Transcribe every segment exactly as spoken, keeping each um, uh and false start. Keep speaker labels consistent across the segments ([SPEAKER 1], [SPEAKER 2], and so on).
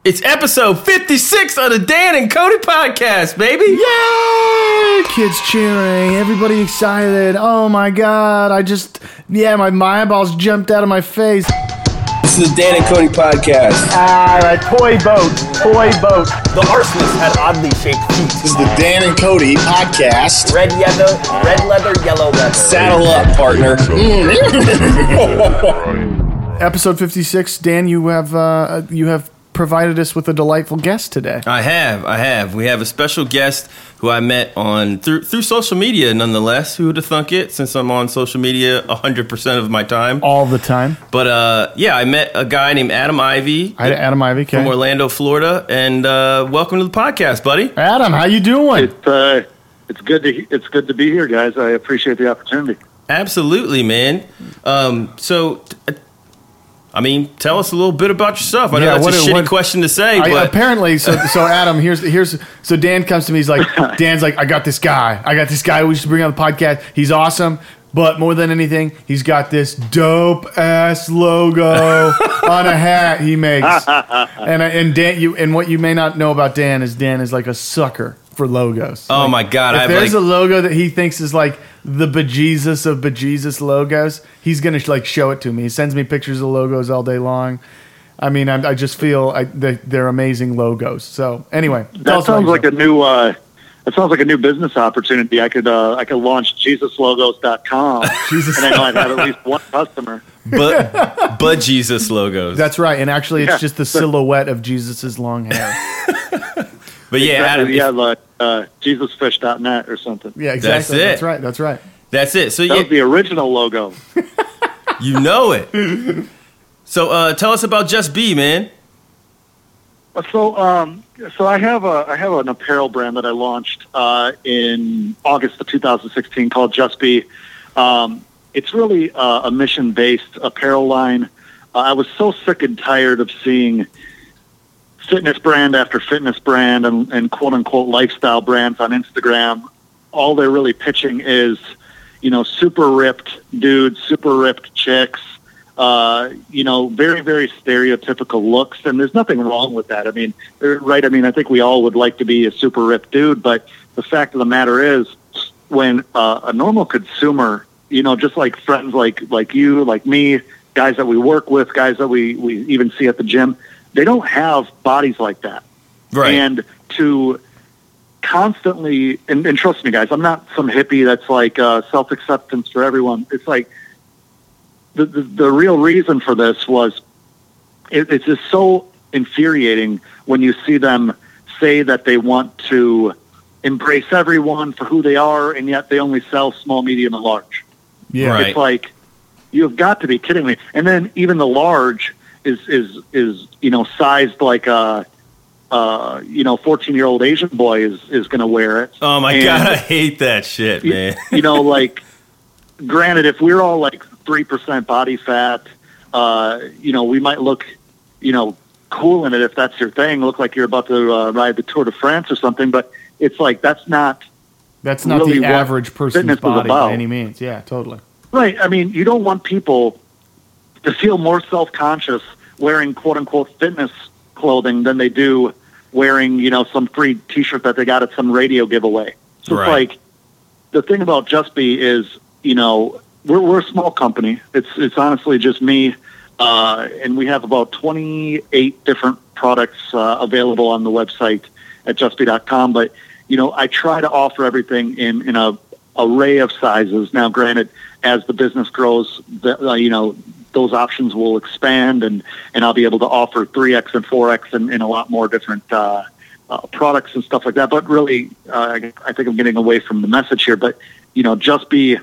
[SPEAKER 1] It's episode fifty-six of the Dan and Cody podcast, baby.
[SPEAKER 2] Yay! Kids cheering, everybody excited. Oh my God, I just, yeah, my, my eyeballs jumped out of my face.
[SPEAKER 1] This is the Dan and Cody podcast.
[SPEAKER 2] Ah, a toy boat, toy boat.
[SPEAKER 1] The arsonist had oddly shaped feet.
[SPEAKER 3] This is the Dan and Cody podcast.
[SPEAKER 1] Red leather, red leather, yellow leather.
[SPEAKER 3] Saddle up, partner.
[SPEAKER 2] Episode fifty-six, Dan, you have, uh, you have provided us with a delightful guest today.
[SPEAKER 1] I have, I have. We have a special guest who I met on through through social media, nonetheless. Who would have thunk it? Since I'm on social media one hundred percent of my time,
[SPEAKER 2] all the time.
[SPEAKER 1] But uh, yeah, I met a guy named Adam Ivy.
[SPEAKER 2] Hi, Adam Ivy, okay.
[SPEAKER 1] From Orlando, Florida, and uh, welcome to the podcast, buddy.
[SPEAKER 2] Adam, how you doing?
[SPEAKER 4] It's uh, it's good to it's good to be here, guys. I appreciate the opportunity.
[SPEAKER 1] Absolutely, man. Um, so. I mean, tell us a little bit about yourself. I know
[SPEAKER 2] yeah,
[SPEAKER 1] that's
[SPEAKER 2] what,
[SPEAKER 1] a shitty
[SPEAKER 2] what,
[SPEAKER 1] question to say,
[SPEAKER 2] I,
[SPEAKER 1] but
[SPEAKER 2] apparently, so so Adam, here's here's so Dan comes to me. He's like, Dan's like, I got this guy. I got this guy. We should bring on the podcast. He's awesome, but more than anything, he's got this dope ass logo on a hat he makes. And and Dan, you and what you may not know about Dan is Dan is like a sucker for logos.
[SPEAKER 1] Oh
[SPEAKER 2] like,
[SPEAKER 1] my God!
[SPEAKER 2] If
[SPEAKER 1] I
[SPEAKER 2] there's
[SPEAKER 1] like,
[SPEAKER 2] a logo that he thinks is like the bejesus of bejesus logos, he's gonna like show it to me. He sends me pictures of logos all day long. I mean, I, I just feel I, they, they're amazing logos. So anyway,
[SPEAKER 4] that sounds like a new uh, that sounds like a new business opportunity. I could uh, I could launch Jesus Logos dot com,
[SPEAKER 2] Jesus.
[SPEAKER 4] and I know I'd have at least one customer.
[SPEAKER 1] but but Jesus logos.
[SPEAKER 2] That's right, and actually, it's
[SPEAKER 4] Yeah.
[SPEAKER 2] just the silhouette of Jesus's long hair.
[SPEAKER 1] But yeah, Adam,
[SPEAKER 4] exactly, yeah, like uh, Jesus fish dot net or something.
[SPEAKER 2] Yeah, exactly.
[SPEAKER 1] That's it.
[SPEAKER 2] That's right. That's right.
[SPEAKER 1] That's it. So
[SPEAKER 4] That
[SPEAKER 1] yeah,
[SPEAKER 4] was the original logo.
[SPEAKER 1] you know it. So uh, tell us about Just Be, man.
[SPEAKER 4] So, um, so I have a I have an apparel brand that I launched uh, in August of two thousand sixteen called Just Be. Um, it's really uh, a mission based apparel line. Uh, I was so sick and tired of seeing fitness brand after fitness brand and, and quote unquote lifestyle brands on Instagram. All they're really pitching is, you know, super ripped dudes, super ripped chicks. Uh, you know, very, very stereotypical looks, and there's nothing wrong with that. I mean, right? I mean, I think we all would like to be a super ripped dude, but the fact of the matter is, when uh, a normal consumer, you know, just like friends like like you, like me, guys that we work with, guys that we, we even see at the gym, they don't have bodies like that.
[SPEAKER 1] Right.
[SPEAKER 4] And to constantly, and, and trust me, guys, I'm not some hippie that's like uh, self-acceptance for everyone. It's like, The, the the real reason for this was it, it's just so infuriating when you see them say that they want to embrace everyone for who they are, and yet they only sell small, medium, and large.
[SPEAKER 2] Yeah.
[SPEAKER 1] Right.
[SPEAKER 4] It's like, you've got to be kidding me. And then even the large is is is you know sized like a uh you know fourteen year old Asian boy is is going to wear it.
[SPEAKER 1] Oh my
[SPEAKER 4] And,
[SPEAKER 1] God, I hate that shit, man.
[SPEAKER 4] You, you know, like, granted, if we're all like three percent body fat, uh, you know, we might look, you know, cool in it if that's your thing. Look like you're about to uh, ride the Tour de France or something. But it's like, that's not
[SPEAKER 2] That's not
[SPEAKER 4] really
[SPEAKER 2] the
[SPEAKER 4] what
[SPEAKER 2] average person's
[SPEAKER 4] fitness is
[SPEAKER 2] body
[SPEAKER 4] about.
[SPEAKER 2] by any means. Yeah, totally.
[SPEAKER 4] right. I mean, you don't want people to feel more self-conscious wearing quote unquote fitness clothing than they do wearing, you know, some free T-shirt that they got at some radio giveaway. So
[SPEAKER 1] Right.
[SPEAKER 4] it's like, the thing about Just Be is, you know, We're we're a small company. It's it's honestly just me, uh, and we have about twenty-eight different products uh, available on the website at just be dot com. But you know, I try to offer everything in in a array of sizes. Now, granted, as the business grows, the, uh, you know, those options will expand, and and I'll be able to offer three X and four X and, and a lot more different uh, uh, products and stuff like that. But really, uh, I think I'm getting away from the message here. But you know, Just Be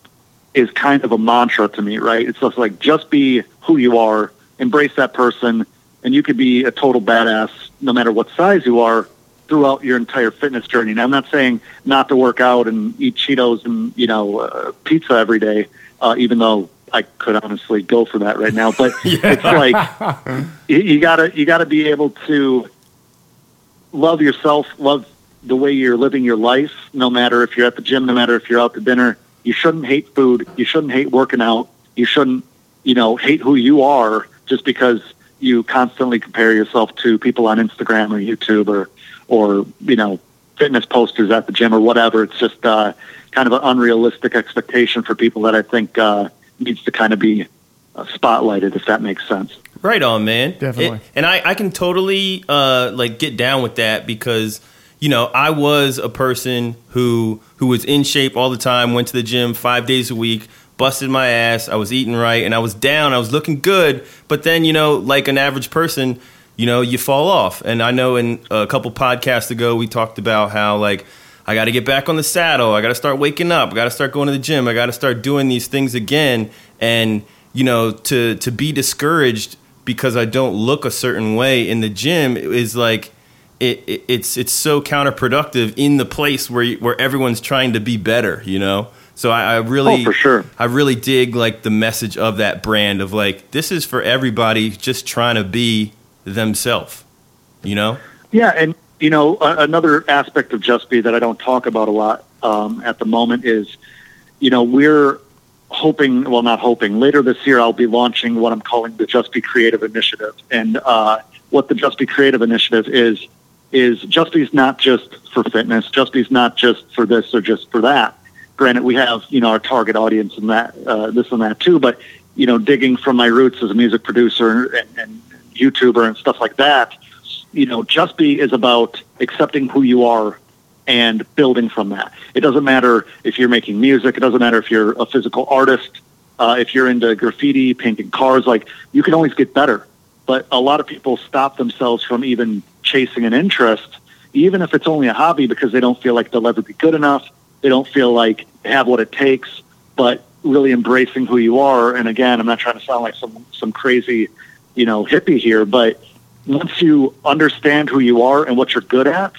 [SPEAKER 4] is kind of a mantra to me, right? It's just like, just be who you are, embrace that person, and you could be a total badass no matter what size you are throughout your entire fitness journey. And I'm not saying not to work out and eat Cheetos and, you know, uh, pizza every day, uh, even though I could honestly go for that right now. But
[SPEAKER 1] Yeah.
[SPEAKER 4] it's like, you, you gotta, you gotta be able to love yourself, love the way you're living your life, no matter if you're at the gym, no matter if you're out to dinner. You shouldn't hate food. You shouldn't hate working out. You shouldn't, you know, hate who you are just because you constantly compare yourself to people on Instagram or YouTube or, or, you know, fitness posters at the gym or whatever. It's just uh, kind of an unrealistic expectation for people that I think uh, needs to kind of be uh, spotlighted, if that makes sense.
[SPEAKER 1] Right on, man.
[SPEAKER 2] Definitely.
[SPEAKER 1] It, and I, I can totally uh, like get down with that because, you know, I was a person who who was in shape all the time, went to the gym five days a week, busted my ass. I was eating right and I was down. I was looking good. But then, you know, like an average person, you know, you fall off. And I know in a couple podcasts ago, we talked about how, like, I got to get back on the saddle. I got to start waking up. I got to start going to the gym. I got to start doing these things again. And, you know, to to be discouraged because I don't look a certain way in the gym is like, it, it it's it's so counterproductive in the place where you, where everyone's trying to be better, you know? So I, I really,
[SPEAKER 4] oh, for sure.
[SPEAKER 1] I really dig like the message of that brand of like, this is for everybody just trying to be themselves, you know?
[SPEAKER 4] Yeah. And, you know, a- another aspect of Just Be that I don't talk about a lot um, at the moment is, you know, we're hoping, well, not hoping, later this year I'll be launching what I'm calling the Just Be Creative Initiative. And uh, what the Just Be Creative Initiative is, is Just Be's not just for fitness. Just Be's not just for this or just for that. Granted, we have, you know, our target audience and that, uh, this and that too, but, you know, digging from my roots as a music producer and, and YouTuber and stuff like that, you know, Just Be is about accepting who you are and building from that. It doesn't matter if you're making music. It doesn't matter if you're a physical artist, uh, if you're into graffiti, painting cars, like you can always get better. But a lot of people stop themselves from even chasing an interest, even if it's only a hobby, because they don't feel like they'll ever be good enough. They don't feel like they have what it takes, but really embracing who you are. And again, I'm not trying to sound like some, some crazy, you know, hippie here, but once you understand who you are and what you're good at,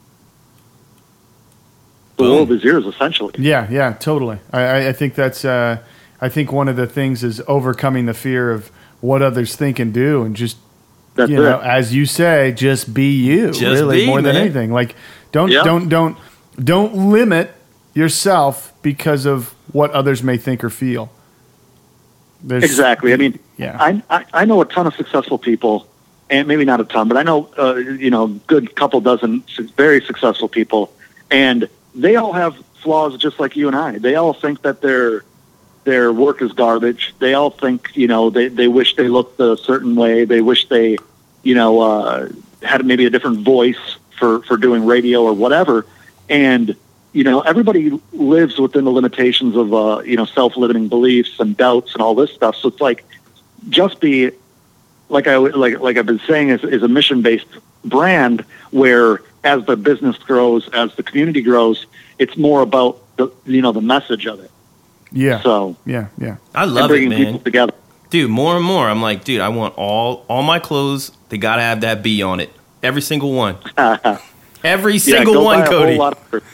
[SPEAKER 4] the
[SPEAKER 1] Boom.
[SPEAKER 4] world is yours, essentially.
[SPEAKER 2] Yeah, yeah, totally. I, I- I think that's. Uh, I think one of the things is overcoming the fear of what others think and do, and just
[SPEAKER 4] That's
[SPEAKER 2] you know,
[SPEAKER 4] it.
[SPEAKER 2] as you say, just be you.
[SPEAKER 1] Just
[SPEAKER 2] really,
[SPEAKER 1] be,
[SPEAKER 2] more than
[SPEAKER 1] man.
[SPEAKER 2] anything. Like, don't
[SPEAKER 4] Yeah.
[SPEAKER 2] don't don't don't limit yourself because of what others may think or feel. There's,
[SPEAKER 4] Exactly. I mean,
[SPEAKER 2] Yeah.
[SPEAKER 4] I, I I know a ton of successful people, and maybe not a ton, but I know uh, you know good couple dozen su- very successful people, and they all have flaws just like you and I. They all think that their their work is garbage. They all think you know they they wish they looked a certain way. They wish they you know uh, had maybe a different voice for for doing radio or whatever, and. You know, everybody lives within the limitations of, uh, you know, self-limiting beliefs and doubts and all this stuff. So it's like, Just Be, like I like like I've been saying, is, is a mission-based brand where, as the business grows, as the community grows, it's more about the you know the message of it.
[SPEAKER 2] yeah,
[SPEAKER 4] So
[SPEAKER 2] yeah, yeah.
[SPEAKER 1] I
[SPEAKER 4] and
[SPEAKER 1] love it,
[SPEAKER 4] bringing
[SPEAKER 1] man.
[SPEAKER 4] people together.
[SPEAKER 1] Dude, more and more, I'm like, dude, I want all all my clothes. They gotta have that B on it. Every single one. Every
[SPEAKER 4] Yeah,
[SPEAKER 1] single
[SPEAKER 4] go
[SPEAKER 1] one,
[SPEAKER 4] buy a
[SPEAKER 1] Cody.
[SPEAKER 4] whole lot of,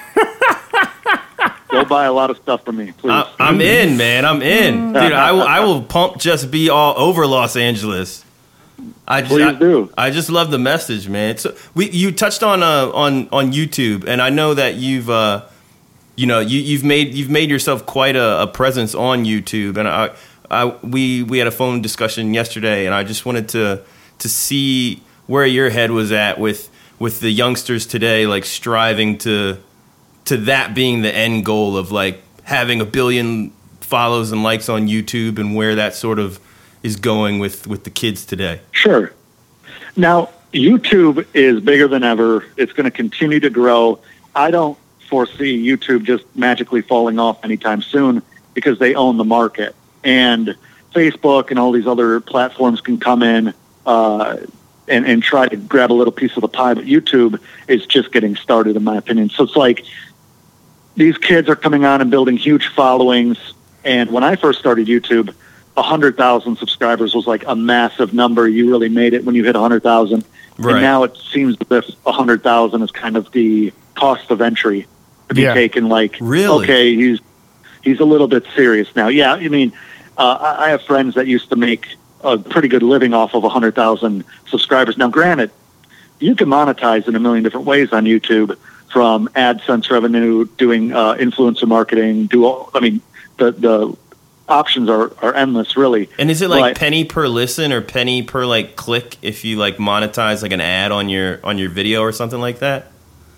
[SPEAKER 4] go buy a lot of stuff from me, please.
[SPEAKER 1] I, I'm in, man. I'm in, dude. I will. I will pump Just Be all over Los Angeles. I just,
[SPEAKER 4] Please
[SPEAKER 1] I,
[SPEAKER 4] do.
[SPEAKER 1] I just love the message, man. So we, you touched on uh, on on YouTube, and I know that you've, uh, you know, you, you've made you've made yourself quite a, a presence on YouTube, and I, I, we we had a phone discussion yesterday, and I just wanted to to see where your head was at with with the youngsters today, like striving to. to that being the end goal of like having a billion follows and likes on YouTube and where that sort of is going with, with the kids today.
[SPEAKER 4] Sure. Now, YouTube is bigger than ever. It's going to continue to grow. I don't foresee YouTube just magically falling off anytime soon because they own the market. And Facebook and all these other platforms can come in uh, and, and try to grab a little piece of the pie, but YouTube is just getting started, in my opinion. So it's like these kids are coming on and building huge followings. And when I first started YouTube, one hundred thousand subscribers was like a massive number. You really made it when you hit one hundred thousand.
[SPEAKER 1] Right.
[SPEAKER 4] And now it seems as if one hundred thousand is kind of the cost of entry to be
[SPEAKER 2] Yeah.
[SPEAKER 4] taken. Like,
[SPEAKER 1] Really?
[SPEAKER 4] okay, he's he's a little bit serious now. Yeah, I mean, uh, I I have friends that used to make a pretty good living off of one hundred thousand subscribers. Now, granted, you can monetize in a million different ways on YouTube, from AdSense revenue, doing uh, influencer marketing, do all, I mean, the the options are, are endless, really.
[SPEAKER 1] And is it like
[SPEAKER 4] But-
[SPEAKER 1] penny per listen or penny per like click if you like monetize like an ad on your on your video or something like that?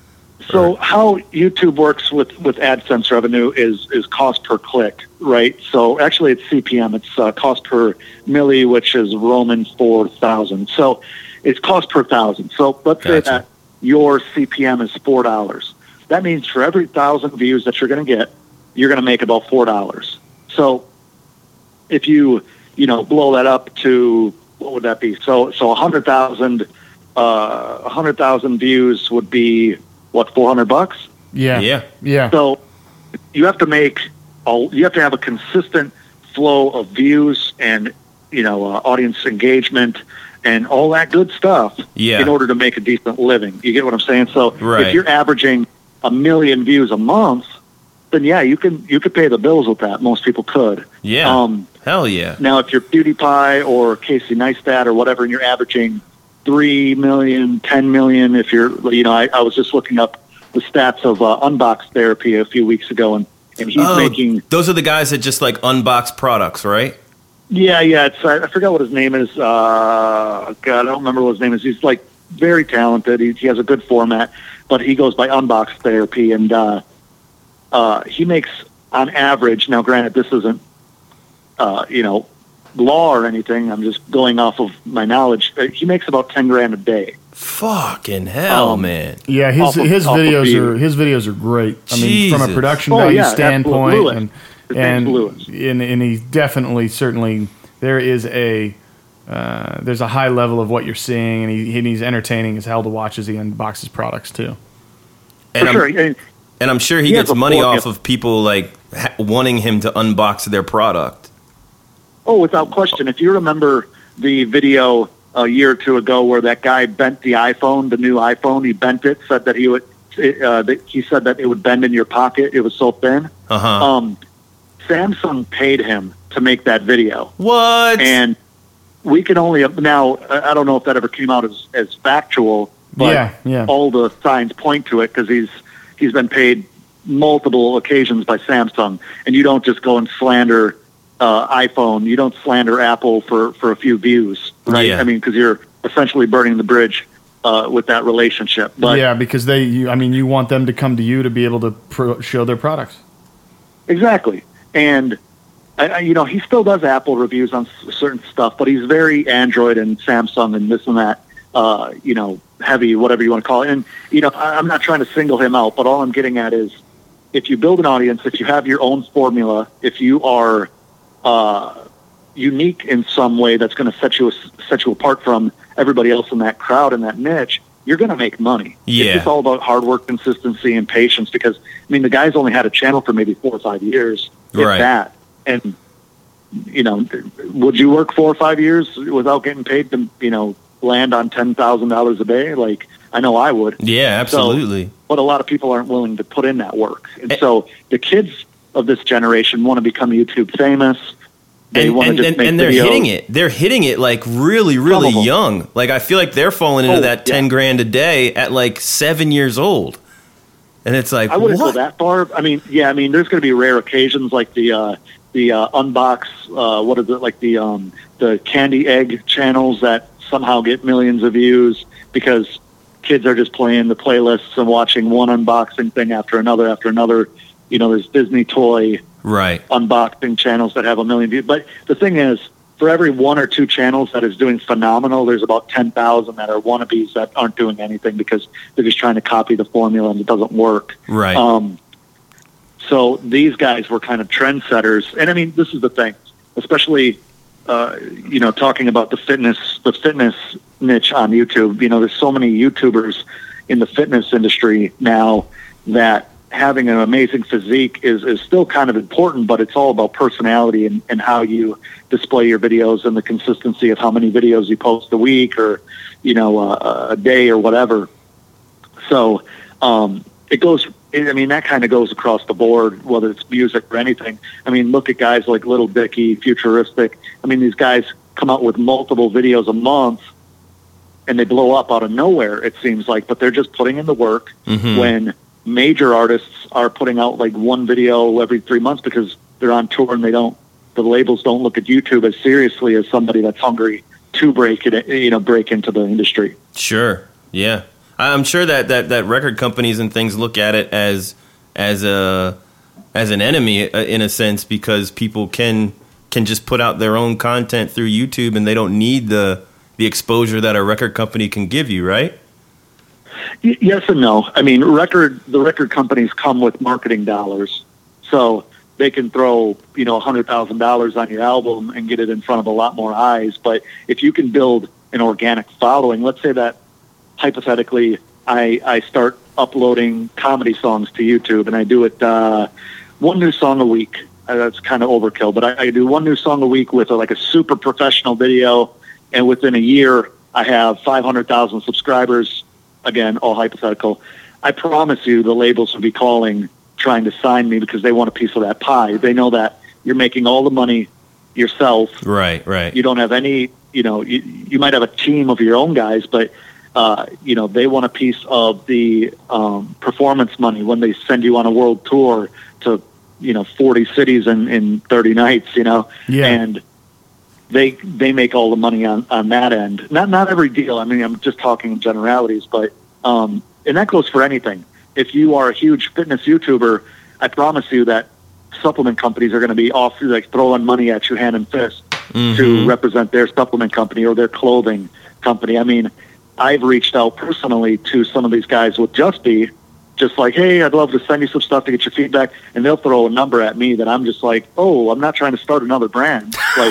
[SPEAKER 4] So how YouTube works with, with AdSense revenue is, is cost per click, right? So actually it's C P M. It's uh, cost per milli, which is Roman four thousand. So it's cost per thousand. So let's say
[SPEAKER 1] Gotcha.
[SPEAKER 4] that your C P M is four dollars. That means for every thousand views that you're going to get, you're going to make about four dollars. So if you, you know, blow that up to, what would that be? So, so one hundred thousand, uh, one hundred thousand views would be, what, four hundred bucks?
[SPEAKER 2] Yeah.
[SPEAKER 1] Yeah.
[SPEAKER 2] Yeah.
[SPEAKER 4] So you have to make, a, you have to have a consistent flow of views and, you know, uh, audience engagement and all that good stuff
[SPEAKER 1] Yeah.
[SPEAKER 4] in order to make a decent living. You get what I'm saying? So
[SPEAKER 1] Right.
[SPEAKER 4] if you're averaging a million views a month, then yeah, you can you could pay the bills with that. Most people could.
[SPEAKER 1] Yeah.
[SPEAKER 4] Um,
[SPEAKER 1] Hell yeah.
[SPEAKER 4] now, if you're PewDiePie or Casey Neistat or whatever, and you're averaging three million, ten million, if you're, you know, I, I was just looking up the stats of uh, Unbox Therapy a few weeks ago, and, and he's
[SPEAKER 1] Oh,
[SPEAKER 4] making,
[SPEAKER 1] those are the guys that just like unbox products, right?
[SPEAKER 4] yeah, yeah, it's, I, I forgot what his name is. Uh, God, I don't remember what his name is. He's like very talented. He, he has a good format, but he goes by Unbox Therapy, and uh, uh, he makes on average. Now, granted, this isn't, uh, you know, law or anything. I'm just going off of my knowledge. Uh, He makes about ten grand a day.
[SPEAKER 1] Fucking hell,
[SPEAKER 4] Um,
[SPEAKER 1] man.
[SPEAKER 2] Yeah, his
[SPEAKER 4] Off of-
[SPEAKER 2] his
[SPEAKER 4] off of
[SPEAKER 2] videos
[SPEAKER 4] view.
[SPEAKER 2] are his videos are great. I mean, from a
[SPEAKER 1] Jesus.
[SPEAKER 2] production
[SPEAKER 4] Oh,
[SPEAKER 2] value
[SPEAKER 4] yeah,
[SPEAKER 2] standpoint,
[SPEAKER 4] absolutely.
[SPEAKER 2] and
[SPEAKER 4] His
[SPEAKER 2] and,
[SPEAKER 4] name's Lewis.
[SPEAKER 2] and and he definitely certainly there is a uh, there's a high level of what you're seeing, and he and he's entertaining as hell to watch as he unboxes products too.
[SPEAKER 1] And
[SPEAKER 4] For
[SPEAKER 1] I'm,
[SPEAKER 4] sure. And
[SPEAKER 1] and I'm sure he,
[SPEAKER 4] He has
[SPEAKER 1] gets
[SPEAKER 4] a
[SPEAKER 1] money
[SPEAKER 4] full-
[SPEAKER 1] off of people like ha- wanting him to unbox their product.
[SPEAKER 4] Oh, without question. If you remember the video a year or two ago where that guy bent the iPhone, the new iPhone, he bent it, said that he would, uh, that he said that it would bend in your pocket. It was so thin.
[SPEAKER 1] Uh huh.
[SPEAKER 4] Um, Samsung paid him to make that video,
[SPEAKER 1] what?
[SPEAKER 4] and we can only now. I I don't know if that ever came out as as factual, but
[SPEAKER 2] Yeah, yeah.
[SPEAKER 4] all the signs point to it because he's he's been paid multiple occasions by Samsung, and you don't just go and slander uh, iPhone. You don't slander Apple for, for a few views, right?
[SPEAKER 1] Yeah.
[SPEAKER 4] I mean, because you're essentially burning the bridge uh, with that relationship. But
[SPEAKER 2] yeah, because they, you, I mean, you want them to come to you to be able to pro- show their products.
[SPEAKER 4] exactly, and I, I, you know, he still does Apple reviews on s- certain stuff, but he's very Android and Samsung and this and that. Uh, you know, heavy, whatever you want to call it. And you know, I, I'm not trying to single him out, but all I'm getting at is, if you build an audience, if you have your own formula, if you are uh, unique in some way that's going to set you set you apart from everybody else in that crowd in that niche, you're going to make money.
[SPEAKER 1] Yeah.
[SPEAKER 4] It's just all about hard work, consistency, and patience. Because I mean, the guy's only had a channel for maybe four or five years, if
[SPEAKER 1] Right.
[SPEAKER 4] that. And you know, would you work four or five years without getting paid to, you know, land on ten thousand dollars a day? Like, I know I would.
[SPEAKER 1] Yeah, absolutely.
[SPEAKER 4] So, but a lot of people aren't willing to put in that work. And
[SPEAKER 1] And-
[SPEAKER 4] so the kids of this generation want to become YouTube famous. They
[SPEAKER 1] and,
[SPEAKER 4] want
[SPEAKER 1] and,
[SPEAKER 4] to just
[SPEAKER 1] and,
[SPEAKER 4] make
[SPEAKER 1] and they're
[SPEAKER 4] videos.
[SPEAKER 1] hitting it. They're hitting it like really, really
[SPEAKER 4] of them.
[SPEAKER 1] young. Like I feel like they're falling into
[SPEAKER 4] Oh,
[SPEAKER 1] that ten
[SPEAKER 4] yeah.
[SPEAKER 1] grand a day at like seven years old, and it's like
[SPEAKER 4] I wouldn't
[SPEAKER 1] what?
[SPEAKER 4] go that far. I mean, yeah, I mean, there's going to be rare occasions like the uh, the uh, unbox. Uh, what is it? Like the um, the candy egg channels that somehow get millions of views because kids are just playing the playlists and watching one unboxing thing after another after another. You know, there's Disney toy
[SPEAKER 1] Right.
[SPEAKER 4] unboxing channels that have a million views. But the thing is, for every one or two channels that is doing phenomenal, there's about ten thousand that are wannabes that aren't doing anything because they're just trying to copy the formula and it doesn't work.
[SPEAKER 1] Right.
[SPEAKER 4] Um, so these guys were kind of trendsetters. And I mean, this is the thing, especially, uh, you know, talking about the fitness, the fitness niche on YouTube. You know, there's so many YouTubers in the fitness industry now that having an amazing physique is, is still kind of important, but it's all about personality and, and how you display your videos and the consistency of how many videos you post a week or, you know, uh, a day or whatever. So um, it goes, I mean, that kind of goes across the board, whether it's music or anything. I mean, look at guys like Little Dicky, Futuristic. I mean, these guys come out with multiple videos a month and they blow up out of nowhere, it seems like, but they're just putting in the work
[SPEAKER 1] Mhm.
[SPEAKER 4] when major artists are putting out like one video every three months because they're on tour and they don't the labels don't look at YouTube as seriously as somebody that's hungry to break it, you know, break into the industry.
[SPEAKER 1] Sure. Yeah. I'm sure that, that, that record companies and things look at it as as a as an enemy in a sense, because people can can just put out their own content through YouTube and they don't need the the exposure that a record company can give you, right?
[SPEAKER 4] Y- yes and no. I mean, record the record companies come with marketing dollars, so they can throw, you know, one hundred thousand dollars on your album and get it in front of a lot more eyes. But if you can build an organic following, let's say that hypothetically I, I start uploading comedy songs to YouTube, and I do it uh, one new song a week. Uh, that's kind of overkill, but I, I do one new song a week with a, like a super professional video, and within a year I have five hundred thousand subscribers. Again, all hypothetical. I promise you the labels will be calling, trying to sign me because they want a piece of that pie. They know that you're making all the money yourself.
[SPEAKER 1] Right, right.
[SPEAKER 4] You don't have any, you know, you, you might have a team of your own guys, but, uh, you know, they want a piece of the um, performance money when they send you on a world tour to, you know, forty cities in, in thirty nights, you know,
[SPEAKER 2] Yeah.
[SPEAKER 4] and they they make all the money on, on that end. Not not every deal. I mean, I'm just talking in generalities, but um, and that goes for anything. If you are a huge fitness YouTuber, I promise you that supplement companies are going to be off, like throwing money at you hand and fist
[SPEAKER 1] Mm-hmm.
[SPEAKER 4] to represent their supplement company or their clothing company. I mean, I've reached out personally to some of these guys with Just Be, just like, hey, I'd love to send you some stuff to get your feedback, and they'll throw a number at me that I'm just like, oh, I'm not trying to start another brand. Like,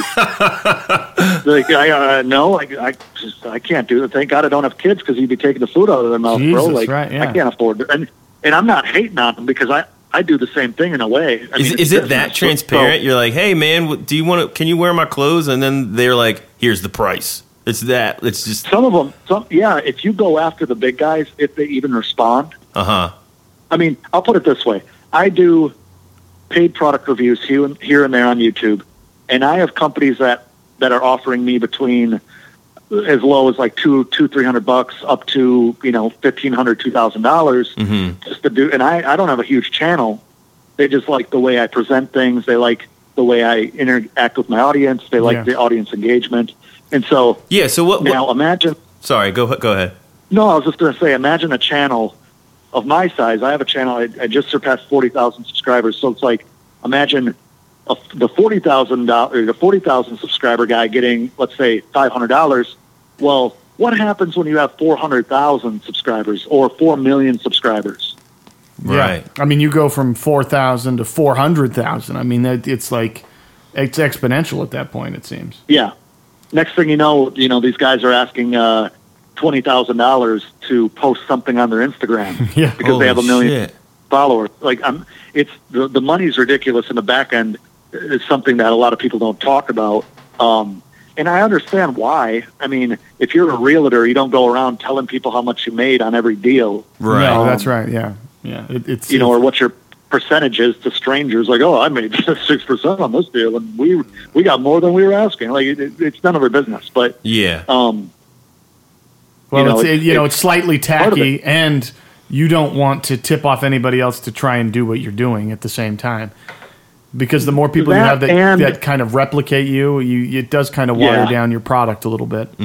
[SPEAKER 4] like I uh, no, I, I just I can't do it. Thank God I don't have kids because you'd be taking the food out of their mouth, bro.
[SPEAKER 2] Jesus,
[SPEAKER 4] Like,
[SPEAKER 2] right, yeah.
[SPEAKER 4] I can't afford it. And and I'm not hating on them because I. I do the same thing in a way. I
[SPEAKER 1] Is,
[SPEAKER 4] mean,
[SPEAKER 1] is
[SPEAKER 4] it's
[SPEAKER 1] it that
[SPEAKER 4] business.
[SPEAKER 1] transparent?
[SPEAKER 4] So-
[SPEAKER 1] You're like, hey man, what- do you want to? Can you wear my clothes? And then they're like, here's the price. It's that. It's just
[SPEAKER 4] Some of them, some, yeah, if you go after the big guys, if they even respond,
[SPEAKER 1] uh huh.
[SPEAKER 4] I mean, I'll put it this way. I do paid product reviews here and, here and there on YouTube, and I have companies that, that are offering me between as low as like two, two, three hundred bucks up to, you know, fifteen hundred, two thousand dollars
[SPEAKER 1] Mm-hmm.
[SPEAKER 4] just to do. And I, I don't have a huge channel. They just like the way I present things. They like the way I interact with my audience. They like
[SPEAKER 2] Yeah.
[SPEAKER 4] the audience engagement. And so
[SPEAKER 1] Yeah. So what? what
[SPEAKER 4] now imagine,
[SPEAKER 1] sorry. Go go ahead.
[SPEAKER 4] no, I was just going to say, imagine a channel of my size. I have a channel. I, I just surpassed forty thousand subscribers. So it's like, imagine a, the forty thousand dollars, the forty thousand subscriber guy getting, let's say, five hundred dollars. Well, what happens when you have four hundred thousand subscribers or four million subscribers?
[SPEAKER 1] Right.
[SPEAKER 2] Yeah. I mean, you go from four thousand to four hundred thousand. I mean, that it's like it's exponential at that point. It seems.
[SPEAKER 4] Yeah. Next thing you know, you know, these guys are asking uh, twenty thousand dollars to post something on their Instagram
[SPEAKER 2] Yeah.
[SPEAKER 4] because they have a
[SPEAKER 1] Holy
[SPEAKER 4] million
[SPEAKER 1] shit.
[SPEAKER 4] followers. Like, I'm, it's the the money's ridiculous in the back end. Is something that a lot of people don't talk about. Um, and I understand why. I mean, if you're a realtor, you don't go around telling people how much you made on every deal,
[SPEAKER 1] Right.
[SPEAKER 2] No,
[SPEAKER 4] Um,
[SPEAKER 2] that's right. Yeah. Yeah. It, it's
[SPEAKER 4] you know, or
[SPEAKER 2] it's-
[SPEAKER 4] what your percentage is to strangers. Like, oh, I made six percent on this deal, and we we got more than we were asking. Like, it, it's none of their business. But
[SPEAKER 1] Yeah.
[SPEAKER 4] um,
[SPEAKER 2] well,
[SPEAKER 4] you know,
[SPEAKER 2] it's,
[SPEAKER 4] it's-
[SPEAKER 2] you know,
[SPEAKER 4] it's
[SPEAKER 2] it's slightly
[SPEAKER 4] part of
[SPEAKER 2] tacky, and you don't want to tip off anybody else to try and do what you're doing at the same time. Because the more people you
[SPEAKER 4] That
[SPEAKER 2] have that,
[SPEAKER 4] and-
[SPEAKER 2] that kind of replicate you, you it does kind of water
[SPEAKER 4] Yeah.
[SPEAKER 2] down your product a little bit.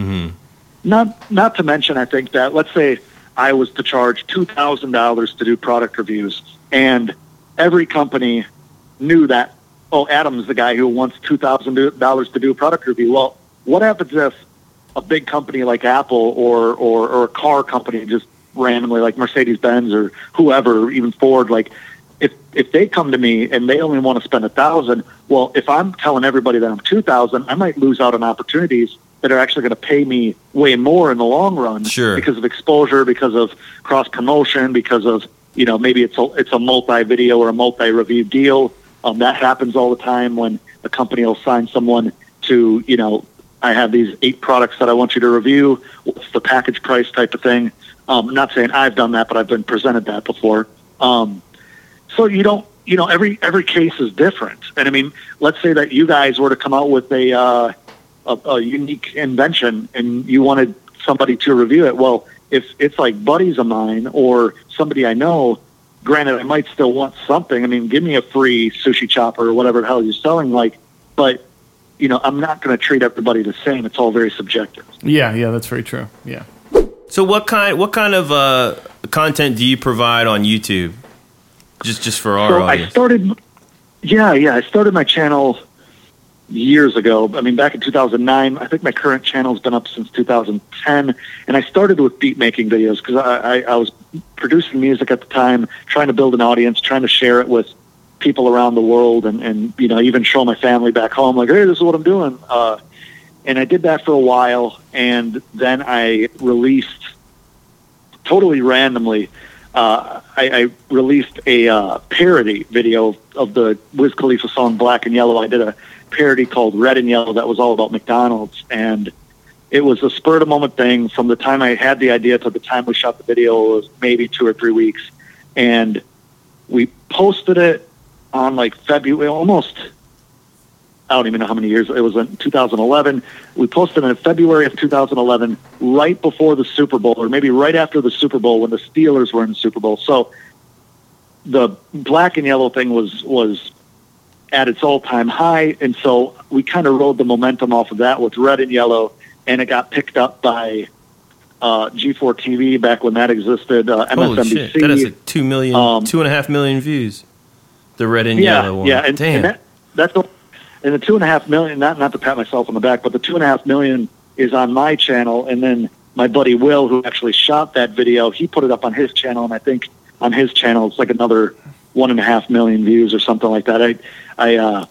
[SPEAKER 4] Not not to mention, I think that let's say I was to charge two thousand dollars to do product reviews, and every company knew that. Oh, Adam's the guy who wants two thousand dollars to do a product review. Well, what happens if a big company like Apple or or, or a car company just randomly, like Mercedes Benz or whoever, even Ford, like if if they come to me and they only want to spend a thousand, well, if I'm telling everybody that I'm two thousand, I might lose out on opportunities that are actually going to pay me way more in the long run.
[SPEAKER 1] Sure.
[SPEAKER 4] Because of exposure, because of cross promotion, because of, you know, maybe it's a it's a multi video or a multi review deal. Um, that happens all the time when a company will sign someone to, you know, I have these eight products that I want you to review. What's the package price type of thing? Um, I'm not saying I've done that, but I've been presented that before. Um, so you don't, you know, every every case is different. And I mean, let's say that you guys were to come out with a uh, a, a unique invention and you wanted somebody to review it. Well, if it's like buddies of mine or somebody I know, granted, I might still want something. I mean, give me a free sushi chopper or whatever the hell you're selling. Like, but you know, I'm not going to treat everybody the same. It's all very subjective.
[SPEAKER 2] Yeah, yeah, that's very true. Yeah.
[SPEAKER 1] So what kind what kind of uh, content do you provide on YouTube? Just just for our
[SPEAKER 4] so
[SPEAKER 1] audience.
[SPEAKER 4] I started, yeah, yeah, I started my channel years ago. I mean, back in two thousand nine. I think my current channel's been up since two thousand ten, and I started with beat making videos because I, I, I was producing music at the time, trying to build an audience, trying to share it with people around the world, and, and you know, even show my family back home, like, hey, this is what I'm doing. Uh, and I did that for a while, and then I released, totally randomly, uh, I, I released a uh, parody video of the Wiz Khalifa song Black and Yellow. I did a parody called Red and Yellow that was all about McDonald's, and it was a spur-of-the-moment thing. From the time I had the idea to the time we shot the video was maybe two or three weeks, and we posted it on like February, almost, I don't even know how many years, it was in two thousand eleven. We posted it in February of two thousand eleven, right before the Super Bowl, or maybe right after the Super Bowl when the Steelers were in the Super Bowl. So the Black and Yellow thing was, was at its all-time high, and so we kind of rode the momentum off of that with Red and Yellow, and it got picked up by uh, G four T V back when that existed, uh, M S N B C.
[SPEAKER 1] Holy shit, that has like two million,
[SPEAKER 4] um,
[SPEAKER 1] two and a half million views. The Red and
[SPEAKER 4] yeah,
[SPEAKER 1] Yellow one.
[SPEAKER 4] Yeah, and,
[SPEAKER 1] Damn.
[SPEAKER 4] and that, that's the, and the two and a half million, not not to pat myself on the back, but the two and a half million is on my channel, and then my buddy Will, who actually shot that video, he put it up on his channel, and I think on his channel it's like another one and a half million views or something like that. I, I, uh,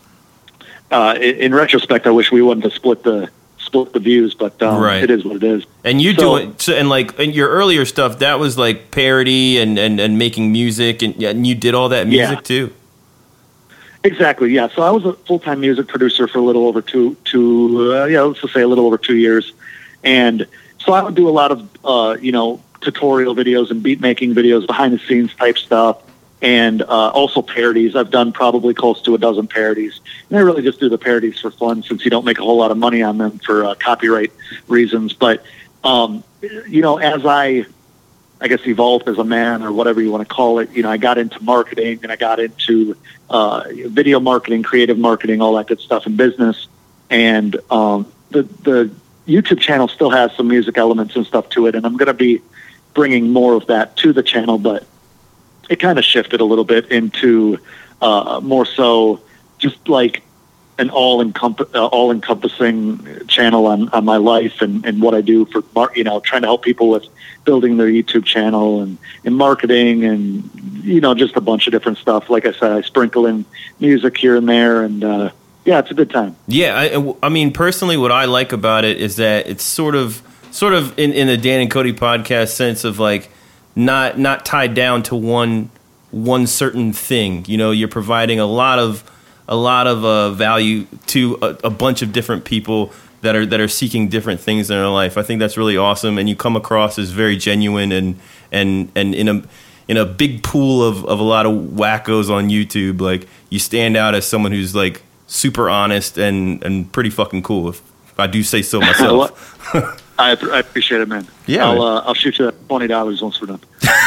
[SPEAKER 4] uh, in, in retrospect, I wish we wouldn't have split the split the views, but um,
[SPEAKER 1] Right.
[SPEAKER 4] it is what it is.
[SPEAKER 1] And you
[SPEAKER 4] So-
[SPEAKER 1] do it, so, and like in your earlier stuff, that was like parody and, and, and making music, and, yeah, and you did all that music
[SPEAKER 4] Yeah.
[SPEAKER 1] too.
[SPEAKER 4] Exactly, yeah. So I was a full-time music producer for a little over two, two, uh, yeah, let's just say a little over two years, and so I would do a lot of, uh, you know, tutorial videos and beat-making videos, behind-the-scenes type stuff, and uh, also parodies. I've done probably close to a dozen parodies, and I really just do the parodies for fun, since you don't make a whole lot of money on them for uh, copyright reasons. But um, you know, as I I guess evolved as a man, or whatever you want to call it. You know, I got into marketing, and I got into uh, video marketing, creative marketing, all that good stuff in business. And um, the the YouTube channel still has some music elements and stuff to it, and I'm going to be bringing more of that to the channel. But it kind of shifted a little bit into uh, more so just like an all encomp- uh, all encompassing channel on, on my life and, and what I do for, mar- you know, trying to help people with building their YouTube channel and, and marketing and, you know, just a bunch of different stuff. Like I said, I sprinkle in music here and there, and uh, yeah, it's a good time.
[SPEAKER 1] Yeah, I, I mean, personally, what I like about it is that it's sort of, sort of in, in the Dan and Cody podcast sense of like not not tied down to one one certain thing. You know, you're providing a lot of a lot of uh, value to a, a bunch of different people that are that are seeking different things in their life. I think that's really awesome, and you come across as very genuine and and and in a in a big pool of, of a lot of wackos on YouTube. Like, you stand out as someone who's like super honest and, and pretty fucking cool, if I do say so myself.
[SPEAKER 4] I, I appreciate it, man.
[SPEAKER 1] Yeah,
[SPEAKER 4] I'll
[SPEAKER 1] man.
[SPEAKER 4] Uh, I'll shoot you that twenty dollars once we're done.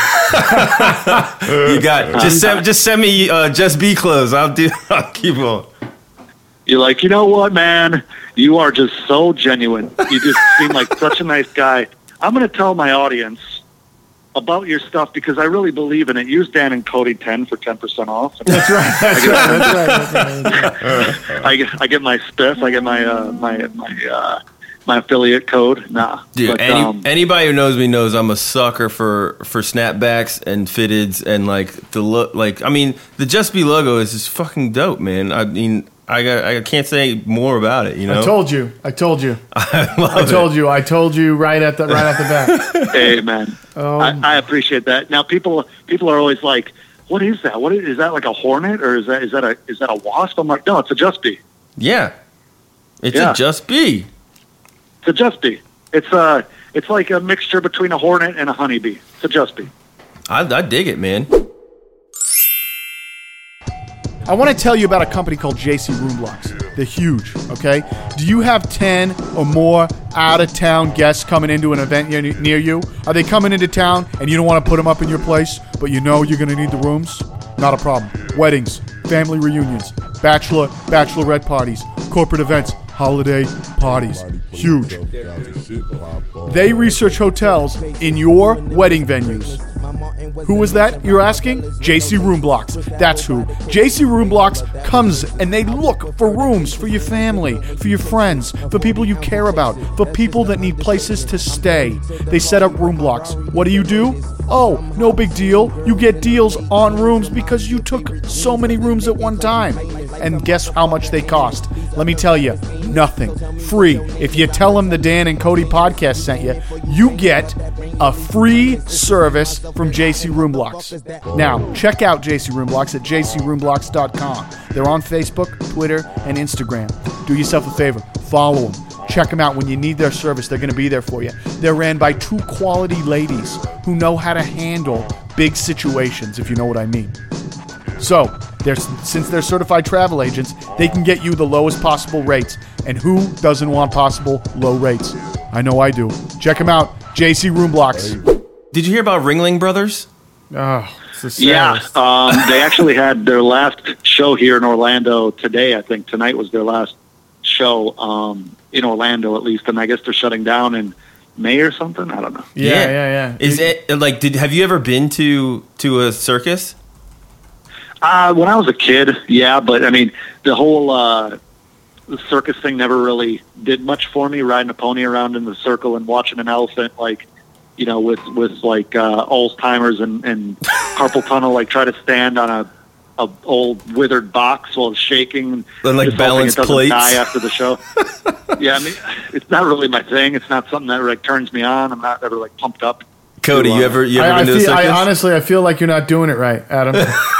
[SPEAKER 1] You got just send just send me uh, Just Be clothes. I'll do. I'll keep on.
[SPEAKER 4] You're like, you know what, man? You are just so genuine. You just seem like such a nice guy. I'm going to tell my audience about your stuff because I really believe in it. Use Dan and Cody ten for ten percent off.
[SPEAKER 2] That's right. That's right. That's right. That's right.
[SPEAKER 4] I get, I get my spiff. I get my uh, my my uh, my affiliate code. Nah,
[SPEAKER 1] Dude,
[SPEAKER 4] but,
[SPEAKER 1] any,
[SPEAKER 4] um,
[SPEAKER 1] anybody who knows me knows I'm a sucker for, for snapbacks and fitteds and like the look. Like, I mean, the Just Be logo is just fucking dope, man. I mean, I got, I can't say more about it. You know,
[SPEAKER 2] I told you. I told you.
[SPEAKER 1] I, love
[SPEAKER 2] I told
[SPEAKER 1] it.
[SPEAKER 2] you. I told you right at the right off the bat.
[SPEAKER 4] hey, man,
[SPEAKER 2] Um,
[SPEAKER 4] I, I appreciate that. Now, people people are always like, "What is that? What is, is that? Like a hornet, or is that is that a is that a wasp?" I'm like, "No, it's a Just Be.
[SPEAKER 1] Yeah, it's
[SPEAKER 4] Yeah.
[SPEAKER 1] a Just Be.
[SPEAKER 4] It's a Just Be. It's uh it's like a mixture between a hornet and a honeybee. It's a Just Be."
[SPEAKER 1] I, I dig it, man.
[SPEAKER 2] I want to tell you about a company called J C Room Blocks. They're huge, okay? Do you have ten or more out-of-town guests coming into an event near, near you? Are they coming into town and you don't want to put them up in your place, but you know you're going to need the rooms? Not a problem. Weddings, family reunions, bachelor, bachelorette parties, corporate events, holiday parties. Huge. They research hotels in your wedding venues. Who was that, you're asking? J C Room Blocks. That's who. J C Room Blocks comes and they look for rooms for your family, for your friends, for people you care about, for people that need places to stay. They set up room blocks. What do you do? Oh, no big deal. You get deals on rooms because you took so many rooms at one time. And guess how much they cost? Let me tell you, nothing. Free. If you tell them the Dan and Cody podcast sent you, you get a free service from J C Room Blocks. Now, check out J C Room Blocks at j c room blocks dot com. They're on Facebook, Twitter, and Instagram. Do yourself a favor. Follow them. Check them out when you need their service. They're going to be there for you. They're ran by two quality ladies who know how to handle big situations, if you know what I mean. So, they're, since they're certified travel agents, they can get you the lowest possible rates. And who doesn't want possible low rates? I know I do. Check them out. J C Room Blocks.
[SPEAKER 1] Did you hear about Ringling Brothers?
[SPEAKER 2] Oh, it's the
[SPEAKER 4] Yeah,
[SPEAKER 2] saddest.
[SPEAKER 4] um, they actually had their last show here in Orlando today. I think tonight was their last show um, in Orlando, at least, and I guess they're shutting down in May or something. I don't know.
[SPEAKER 2] Yeah, yeah, yeah. yeah.
[SPEAKER 1] Is it like? Did have you ever been to to a circus?
[SPEAKER 4] Uh, when I was a kid, yeah, but I mean, the whole uh, the circus thing never really did much for me. Riding a pony around in the circle and watching an elephant, like, you know, with with like uh, Alzheimer's and, and carpal tunnel, like try to stand on a, a old withered box while it's shaking,
[SPEAKER 1] And, like,
[SPEAKER 4] just hoping
[SPEAKER 1] balance
[SPEAKER 4] it doesn't
[SPEAKER 1] plates.
[SPEAKER 4] die after the show. Yeah, I mean, it's not really my thing. It's not something that like turns me on. I'm not ever like pumped up.
[SPEAKER 1] Cody,
[SPEAKER 4] to, uh,
[SPEAKER 1] you ever you ever
[SPEAKER 2] I, I,
[SPEAKER 1] been to a
[SPEAKER 2] feel, I
[SPEAKER 1] circus?
[SPEAKER 2] honestly, I feel like you're not doing it right, Adam.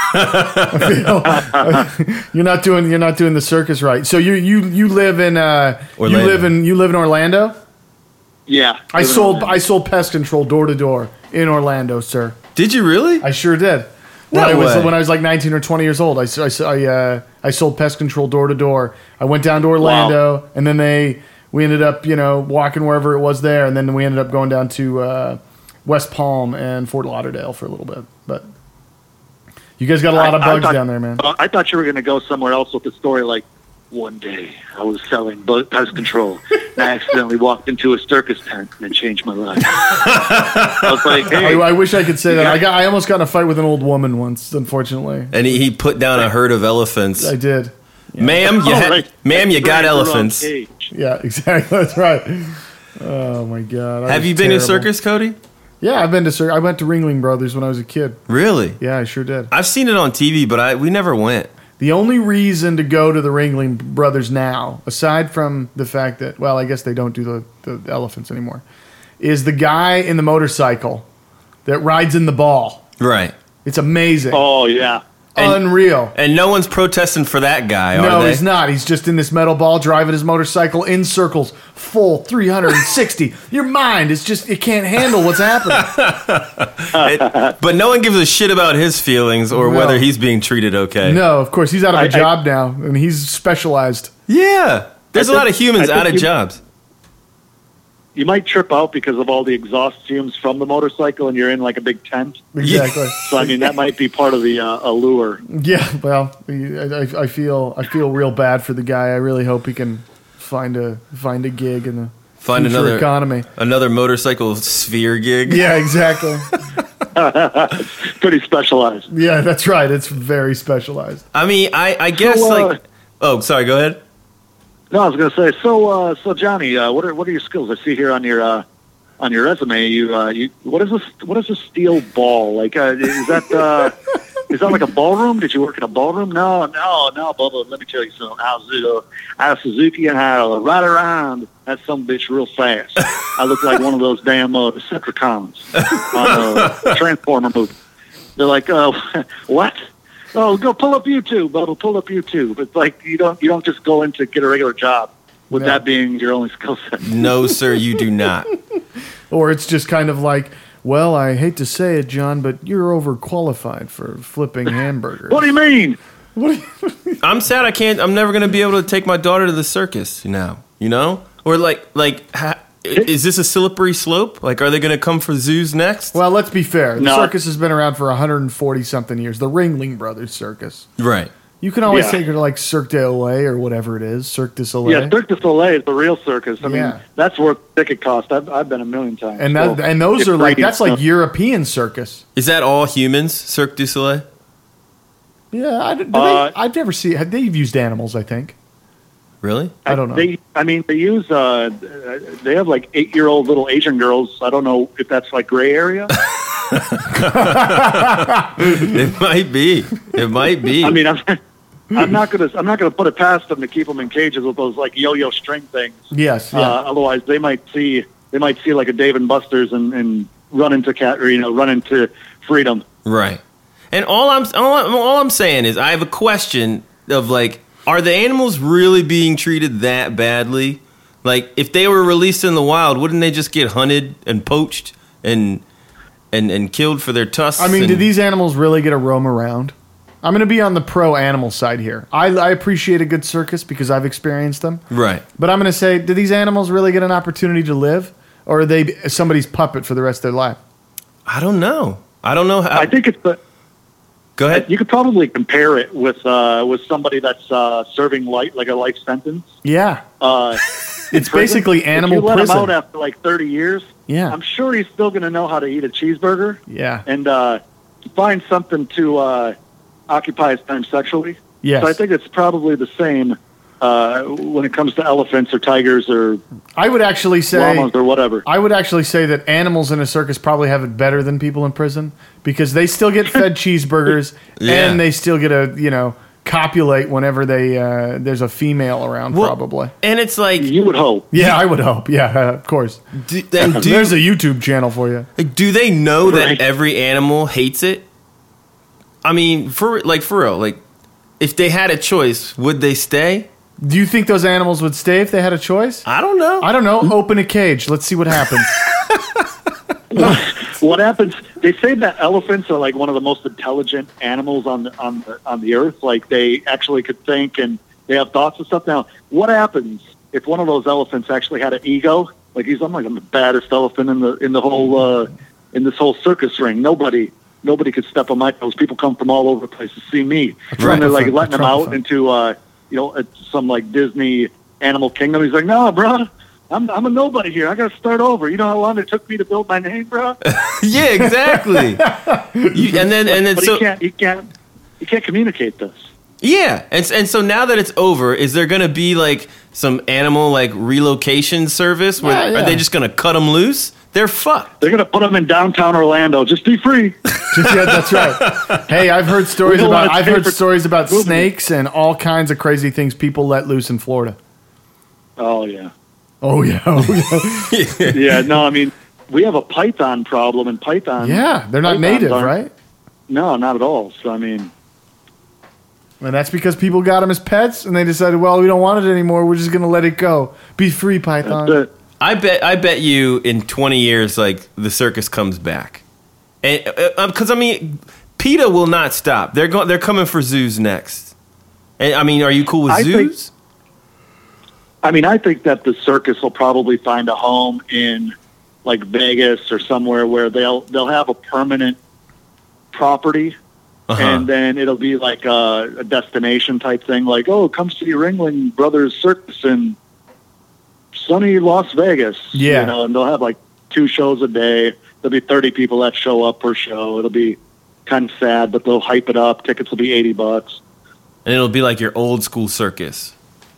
[SPEAKER 2] I feel, you're not doing you're not doing the circus right. So you you you live in uh, you
[SPEAKER 1] Orlando.
[SPEAKER 2] live in you live in Orlando.
[SPEAKER 4] Yeah,
[SPEAKER 2] I
[SPEAKER 4] living
[SPEAKER 2] sold
[SPEAKER 4] on-
[SPEAKER 2] I sold pest control door to door in Orlando, sir.
[SPEAKER 1] Did you really?
[SPEAKER 2] I sure did. When
[SPEAKER 1] No
[SPEAKER 2] I was
[SPEAKER 1] way.
[SPEAKER 2] when I was like nineteen or twenty years old, I s- I s- I, uh, I sold pest control door to door. I went down to Orlando, and then they we ended up you know walking wherever it was there, and then we ended up going down to uh, West Palm and Fort Lauderdale for a little bit. But you guys got a lot of
[SPEAKER 4] I- I
[SPEAKER 2] bugs
[SPEAKER 4] thought-
[SPEAKER 2] down there, man.
[SPEAKER 4] Uh, I thought you were going to go somewhere else with the story. Like, one day I was selling bu- pest control, and I accidentally walked into a circus tent, and it changed my life. I was like,
[SPEAKER 2] I,
[SPEAKER 4] hey,
[SPEAKER 2] I wish I could say that.
[SPEAKER 4] Yeah.
[SPEAKER 2] I got I almost got in a fight with an old woman once, unfortunately.
[SPEAKER 1] And he, he put down a herd of elephants.
[SPEAKER 2] I did.
[SPEAKER 1] Ma'am, you
[SPEAKER 4] oh,
[SPEAKER 1] ha-
[SPEAKER 4] right.
[SPEAKER 1] ma'am, you got
[SPEAKER 4] Right, the wrong
[SPEAKER 1] elephants.
[SPEAKER 4] cage.
[SPEAKER 2] Yeah, exactly. That's right. Oh my god. I
[SPEAKER 1] Have
[SPEAKER 2] was
[SPEAKER 1] you been to a
[SPEAKER 2] terrible.
[SPEAKER 1] circus, Cody?
[SPEAKER 2] Yeah, I've been to circus. I went to Ringling Brothers when I was a kid.
[SPEAKER 1] Really?
[SPEAKER 2] Yeah, I sure did.
[SPEAKER 1] I've seen it on T V, but I we never went.
[SPEAKER 2] The only reason to go to the Ringling Brothers now, aside from the fact that, well, I guess they don't do the, the elephants anymore, is the guy in the motorcycle that rides in the ball.
[SPEAKER 1] Right.
[SPEAKER 2] It's amazing.
[SPEAKER 4] Oh yeah,
[SPEAKER 1] And-
[SPEAKER 2] Unreal.
[SPEAKER 1] And no one's protesting for that guy, are
[SPEAKER 2] No,
[SPEAKER 1] they?
[SPEAKER 2] he's not. He's just in this metal ball driving his motorcycle in circles, full three hundred sixty. Your mind is just, it can't handle what's happening.
[SPEAKER 1] It- but no one gives a shit about his feelings or
[SPEAKER 2] No.
[SPEAKER 1] whether he's being treated okay.
[SPEAKER 2] No, of course, he's out of a
[SPEAKER 4] I- I-
[SPEAKER 2] job now, and he's specialized.
[SPEAKER 1] Yeah. There's a
[SPEAKER 4] I
[SPEAKER 1] lot of
[SPEAKER 4] think-
[SPEAKER 1] humans
[SPEAKER 4] I think
[SPEAKER 1] out of
[SPEAKER 4] you-
[SPEAKER 1] jobs.
[SPEAKER 4] you might trip out because of all the exhaust fumes from the motorcycle, and you're in like a big tent.
[SPEAKER 2] Exactly.
[SPEAKER 4] So I mean, that might be part of the uh, allure.
[SPEAKER 2] Yeah, well, I, I, I feel I feel real bad for the guy. I really hope he can find a find a gig in the
[SPEAKER 1] Find
[SPEAKER 2] future
[SPEAKER 1] another
[SPEAKER 2] economy.
[SPEAKER 1] another motorcycle sphere gig.
[SPEAKER 2] Yeah, exactly.
[SPEAKER 4] Pretty specialized.
[SPEAKER 2] Yeah, that's right. It's very specialized.
[SPEAKER 1] I mean, I, I guess
[SPEAKER 4] So, uh,
[SPEAKER 1] like oh, sorry, go ahead.
[SPEAKER 4] No, I was going to say. So, uh, so Johnny, uh, what are what are your skills? I see here on your uh, on your resume. You, uh, you what is this? What is a steel ball? Like, uh, is that uh, is that like a ballroom? Did you work in a ballroom? No, no, no, Bubba. Let me tell you something. I was uh, out of Suzuki and I had to ride around that some bitch real fast. I look like one of those damn uh, Decepticons on a Transformer movie. They're like, oh, what? Oh, go pull up YouTube, Bubba. Pull up YouTube. It's like you don't you don't just go in to get a regular job with
[SPEAKER 2] No.
[SPEAKER 4] that being your only skill set.
[SPEAKER 1] No, sir, you do not.
[SPEAKER 2] Or it's just kind of like, well, I hate to say it, John, but you're overqualified for flipping hamburgers.
[SPEAKER 4] What do you mean?
[SPEAKER 2] What do you-
[SPEAKER 1] I'm sad I can't. I'm never gonna be able to take my daughter to the circus now. You know, or like like. Ha- Is this a slippery slope? Like, are they going to come for zoos next?
[SPEAKER 2] Well, let's be fair. The
[SPEAKER 4] No.
[SPEAKER 2] circus has been around for one hundred forty something years. The Ringling Brothers Circus.
[SPEAKER 1] Right.
[SPEAKER 2] You can always
[SPEAKER 4] Yeah.
[SPEAKER 2] take her to like Cirque du Soleil or whatever it is, Cirque du Soleil.
[SPEAKER 4] Yeah, Cirque du Soleil is the real circus. I
[SPEAKER 2] Yeah.
[SPEAKER 4] mean, that's worth the ticket cost. I've, I've been a million times.
[SPEAKER 2] and that,
[SPEAKER 4] So
[SPEAKER 2] and those
[SPEAKER 4] it's
[SPEAKER 2] are like
[SPEAKER 4] free.
[SPEAKER 2] that's like
[SPEAKER 4] So-
[SPEAKER 2] European circus.
[SPEAKER 1] Is that all humans, Cirque du Soleil?
[SPEAKER 2] Yeah, I, do
[SPEAKER 4] Uh,
[SPEAKER 2] they, I've never seen. Have they've used animals? I think.
[SPEAKER 1] Really?
[SPEAKER 2] I don't know.
[SPEAKER 4] They, I mean, they use. Uh, they have like eight-year-old little Asian girls. I don't know if that's like gray area.
[SPEAKER 1] It might be. It might be.
[SPEAKER 4] I mean, I'm, I'm not gonna. I'm not gonna put it past them to keep them in cages with those like yo-yo string things.
[SPEAKER 2] Yes. Yeah.
[SPEAKER 4] Uh, otherwise, they might see. They might see like a Dave and Buster's and, and run into cat or you know run into freedom.
[SPEAKER 1] right. And all I'm all, I'm- all I'm saying is I have a question of like, are the animals really being treated that badly? Like, if they were released in the wild, wouldn't they just get hunted and poached and and and killed for their tusks?
[SPEAKER 2] I mean,
[SPEAKER 1] and,
[SPEAKER 2] do these animals really get to roam around? I'm going to be on the pro animal side here. I, I appreciate a good circus because I've experienced them.
[SPEAKER 1] right?
[SPEAKER 2] But I'm going to say, do these animals really get an opportunity to live, or are they somebody's puppet for the rest of their life?
[SPEAKER 1] I don't know. I don't know how.
[SPEAKER 4] I think it's the.
[SPEAKER 1] Go ahead.
[SPEAKER 4] You could probably compare it with uh, with somebody that's uh, serving light like a life sentence.
[SPEAKER 2] Yeah.
[SPEAKER 4] Uh,
[SPEAKER 2] It's basically animal
[SPEAKER 4] if you let
[SPEAKER 2] prison.
[SPEAKER 4] him out after like thirty years,
[SPEAKER 2] Yeah.
[SPEAKER 4] I'm sure he's still going to know how to eat a cheeseburger
[SPEAKER 2] Yeah.
[SPEAKER 4] and uh, find something to uh, occupy his time sexually.
[SPEAKER 2] Yes.
[SPEAKER 4] So I think it's probably the same uh, when it comes to elephants or tigers or
[SPEAKER 2] I would actually say
[SPEAKER 4] llamas or whatever.
[SPEAKER 2] I would actually say that animals in a circus probably have it better than people in prison because they still get fed cheeseburgers
[SPEAKER 1] Yeah.
[SPEAKER 2] and they still get a, you know, copulate whenever they uh, there's a female around
[SPEAKER 1] Well,
[SPEAKER 2] probably.
[SPEAKER 1] And it's like,
[SPEAKER 4] You would hope.
[SPEAKER 2] Yeah, I would hope. Yeah, of course.
[SPEAKER 1] do, and do,
[SPEAKER 2] There's a YouTube channel for you.
[SPEAKER 1] like, do they know that
[SPEAKER 4] Right.
[SPEAKER 1] every animal hates it? I mean, for like for real, like if they had a choice, would they stay?
[SPEAKER 2] Do you think those animals would stay if they had a choice?
[SPEAKER 1] I don't know.
[SPEAKER 2] I don't know. Open a cage. Let's see what happens.
[SPEAKER 4] What happens? They say that elephants are like one of the most intelligent animals on the on the on the earth. Like they actually could think and they have thoughts and stuff. Now, what happens if one of those elephants actually had an ego? Like he's, I'm like I'm the baddest elephant in the in the whole uh, in this whole circus ring. Nobody nobody could step on my toes. People come from all over the place to see me.
[SPEAKER 1] Right.
[SPEAKER 4] And they're like
[SPEAKER 2] A
[SPEAKER 4] letting him
[SPEAKER 2] Trump
[SPEAKER 4] out
[SPEAKER 2] fan.
[SPEAKER 4] into uh, you know uh, some like Disney Animal Kingdom. He's like, no, bro. I'm I'm a nobody here. I got to start over. You know how long it took me to build my name, bro?
[SPEAKER 1] Yeah, exactly. you, and then and then
[SPEAKER 4] But
[SPEAKER 1] so
[SPEAKER 4] he can't. He can't. He can't communicate this.
[SPEAKER 1] yeah, and and so now that it's over, is there going to be like some animal like relocation service? Where
[SPEAKER 2] Yeah, yeah.
[SPEAKER 1] are they just going to cut them loose? They're fucked.
[SPEAKER 4] They're gonna put him in downtown Orlando. Just be free.
[SPEAKER 2] Yeah, that's right. Hey, I've heard stories
[SPEAKER 4] We don't
[SPEAKER 2] about
[SPEAKER 4] wanna
[SPEAKER 2] I've
[SPEAKER 4] pay
[SPEAKER 2] heard
[SPEAKER 4] for
[SPEAKER 2] stories about
[SPEAKER 4] moving.
[SPEAKER 2] snakes and all kinds of crazy things people let loose in Florida.
[SPEAKER 4] Oh yeah.
[SPEAKER 2] Oh yeah. Oh, yeah.
[SPEAKER 4] Yeah. No, I mean we have a python problem, and python.
[SPEAKER 2] Yeah, they're not
[SPEAKER 4] pythons
[SPEAKER 2] native,
[SPEAKER 4] aren't-
[SPEAKER 2] right?
[SPEAKER 4] No, not at all. So I mean,
[SPEAKER 2] And that's because people got them as pets, and they decided, well, we don't want it anymore. We're just going to let it go. Be free, Python.
[SPEAKER 4] that's it.
[SPEAKER 1] I bet I bet you in twenty years, like the circus comes back, and because I mean, PETA will not stop. They're going. They're coming for zoos next. And I mean, are you cool with
[SPEAKER 4] I think-
[SPEAKER 1] zoos?
[SPEAKER 4] I mean, I think that the circus will probably find a home in like Vegas or somewhere where they'll they'll have a permanent property.
[SPEAKER 1] Uh-huh.
[SPEAKER 4] And then it'll be like a, a destination type thing, like, oh, come see Ringling Brothers Circus in sunny Las Vegas.
[SPEAKER 2] Yeah.
[SPEAKER 4] You know, and they'll have like two shows a day. There'll be thirty people that show up per show. It'll be kind of sad, but they'll hype it up. Tickets will be eighty bucks.
[SPEAKER 1] And it'll be like your old school circus.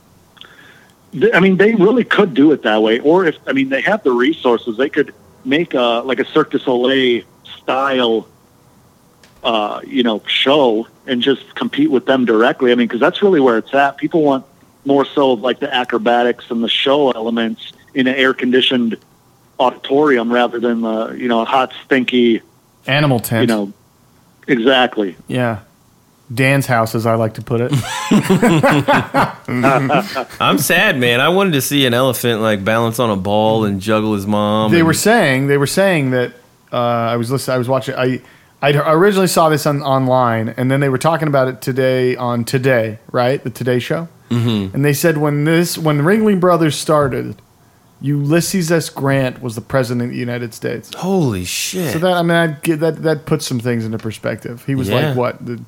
[SPEAKER 4] Th- I mean, they really could do it that way. Or if, I mean, they have the resources. They could make a, like a Cirque du Soleil style Uh, you know, show and just compete with them directly. I mean, because that's really where it's at. People want more so of like the acrobatics and the show elements in an air-conditioned auditorium rather than the, you know, hot, stinky,
[SPEAKER 2] Animal tent.
[SPEAKER 4] you know, exactly.
[SPEAKER 2] Yeah. Dan's house, as I like to put it.
[SPEAKER 1] I'm sad, man. I wanted to see an elephant like balance on a ball and juggle his mom.
[SPEAKER 2] They
[SPEAKER 1] and-
[SPEAKER 2] were saying they were saying that uh, I was listening. I was watching. I I originally saw this on online, and then they were talking about it today on Today, right? The Today Show. Mm-hmm. And they said when this when the Ringling Brothers started, Ulysses S. Grant was the president of the United States.
[SPEAKER 1] Holy shit!
[SPEAKER 2] So that I mean, I'd get, that that puts some things into perspective. He was
[SPEAKER 1] Yeah.
[SPEAKER 2] like what the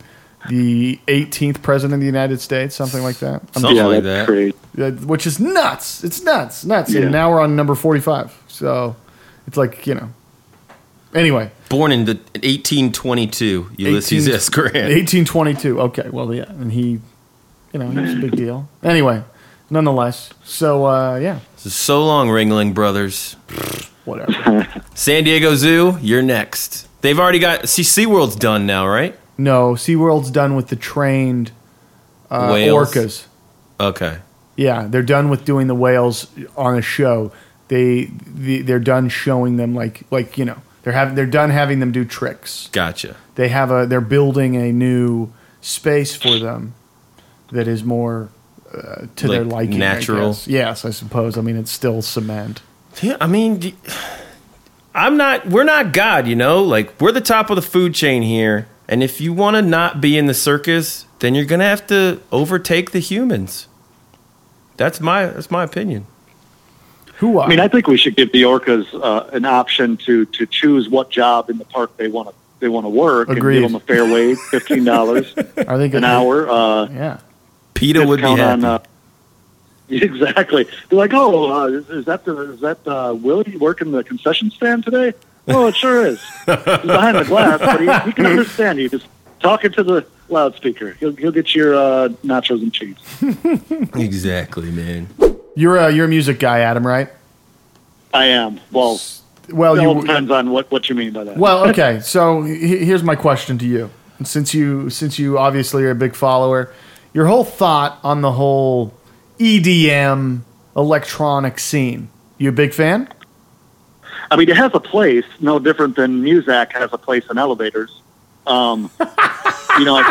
[SPEAKER 2] the eighteenth president of the United States, something like that. I'm
[SPEAKER 1] Something
[SPEAKER 4] yeah,
[SPEAKER 1] like
[SPEAKER 4] that's
[SPEAKER 1] that.
[SPEAKER 4] great.
[SPEAKER 2] Uh, which is nuts. It's nuts, nuts.
[SPEAKER 4] Yeah.
[SPEAKER 2] And now we're on number forty-five. So it's like, you know. Anyway.
[SPEAKER 1] Born in the eighteen twenty-two, Ulysses S. Grant.
[SPEAKER 2] eighteen twenty-two. Okay, well, yeah. And he, you know, he was a big deal. Anyway, nonetheless. So, uh, yeah,
[SPEAKER 1] So long, Ringling Brothers.
[SPEAKER 2] whatever.
[SPEAKER 1] San Diego Zoo, you're next. They've already got... See, SeaWorld's done now, right?
[SPEAKER 2] No, SeaWorld's done with the trained uh,
[SPEAKER 1] Whales?
[SPEAKER 2] orcas.
[SPEAKER 1] Okay.
[SPEAKER 2] Yeah, they're done with doing the whales on a show. They, the, they're done showing them, like, like you know, they're having, they're done having them do tricks.
[SPEAKER 1] Gotcha.
[SPEAKER 2] They have a they're building a new space for them that is more uh, to their
[SPEAKER 1] Like
[SPEAKER 2] liking.
[SPEAKER 1] natural?
[SPEAKER 2] I guess. Yes, I suppose. I mean, it's still cement.
[SPEAKER 1] Yeah, I mean, d- I'm not... We're not God, you know? Like, we're the top of the food chain here. And if you want to not be in the circus, then you're going to have to overtake the humans. That's my that's my opinion.
[SPEAKER 2] Who
[SPEAKER 4] I mean, I think we should give the orcas uh, an option to to choose what job in the park they want to they want to work
[SPEAKER 2] Agreed.
[SPEAKER 4] and give them a fair wage, fifteen dollars
[SPEAKER 2] I think
[SPEAKER 4] an
[SPEAKER 2] it-
[SPEAKER 4] hour. Uh,
[SPEAKER 2] Yeah.
[SPEAKER 1] PETA would be
[SPEAKER 4] discount
[SPEAKER 1] happy.
[SPEAKER 4] on, uh, exactly. They're like, oh, uh, is, is that the is that uh, Willie working the concession stand today? Oh, it sure is. He's behind the glass, but he, he can understand you. Just talking to the loudspeaker. He'll he'll get your uh, nachos and cheese.
[SPEAKER 1] Exactly, man.
[SPEAKER 2] You're a you're a music guy, Adam, right?
[SPEAKER 4] I am. Well,
[SPEAKER 2] Well,
[SPEAKER 4] it all
[SPEAKER 2] you
[SPEAKER 4] depends on what, what you mean by that.
[SPEAKER 2] well, okay. So he- here's my question to you. Since you since you obviously are a big follower, your whole thought on the whole E D M electronic scene. You a big fan?
[SPEAKER 4] I mean, it has a place, no different than Muzak has a place in elevators. Um, you know,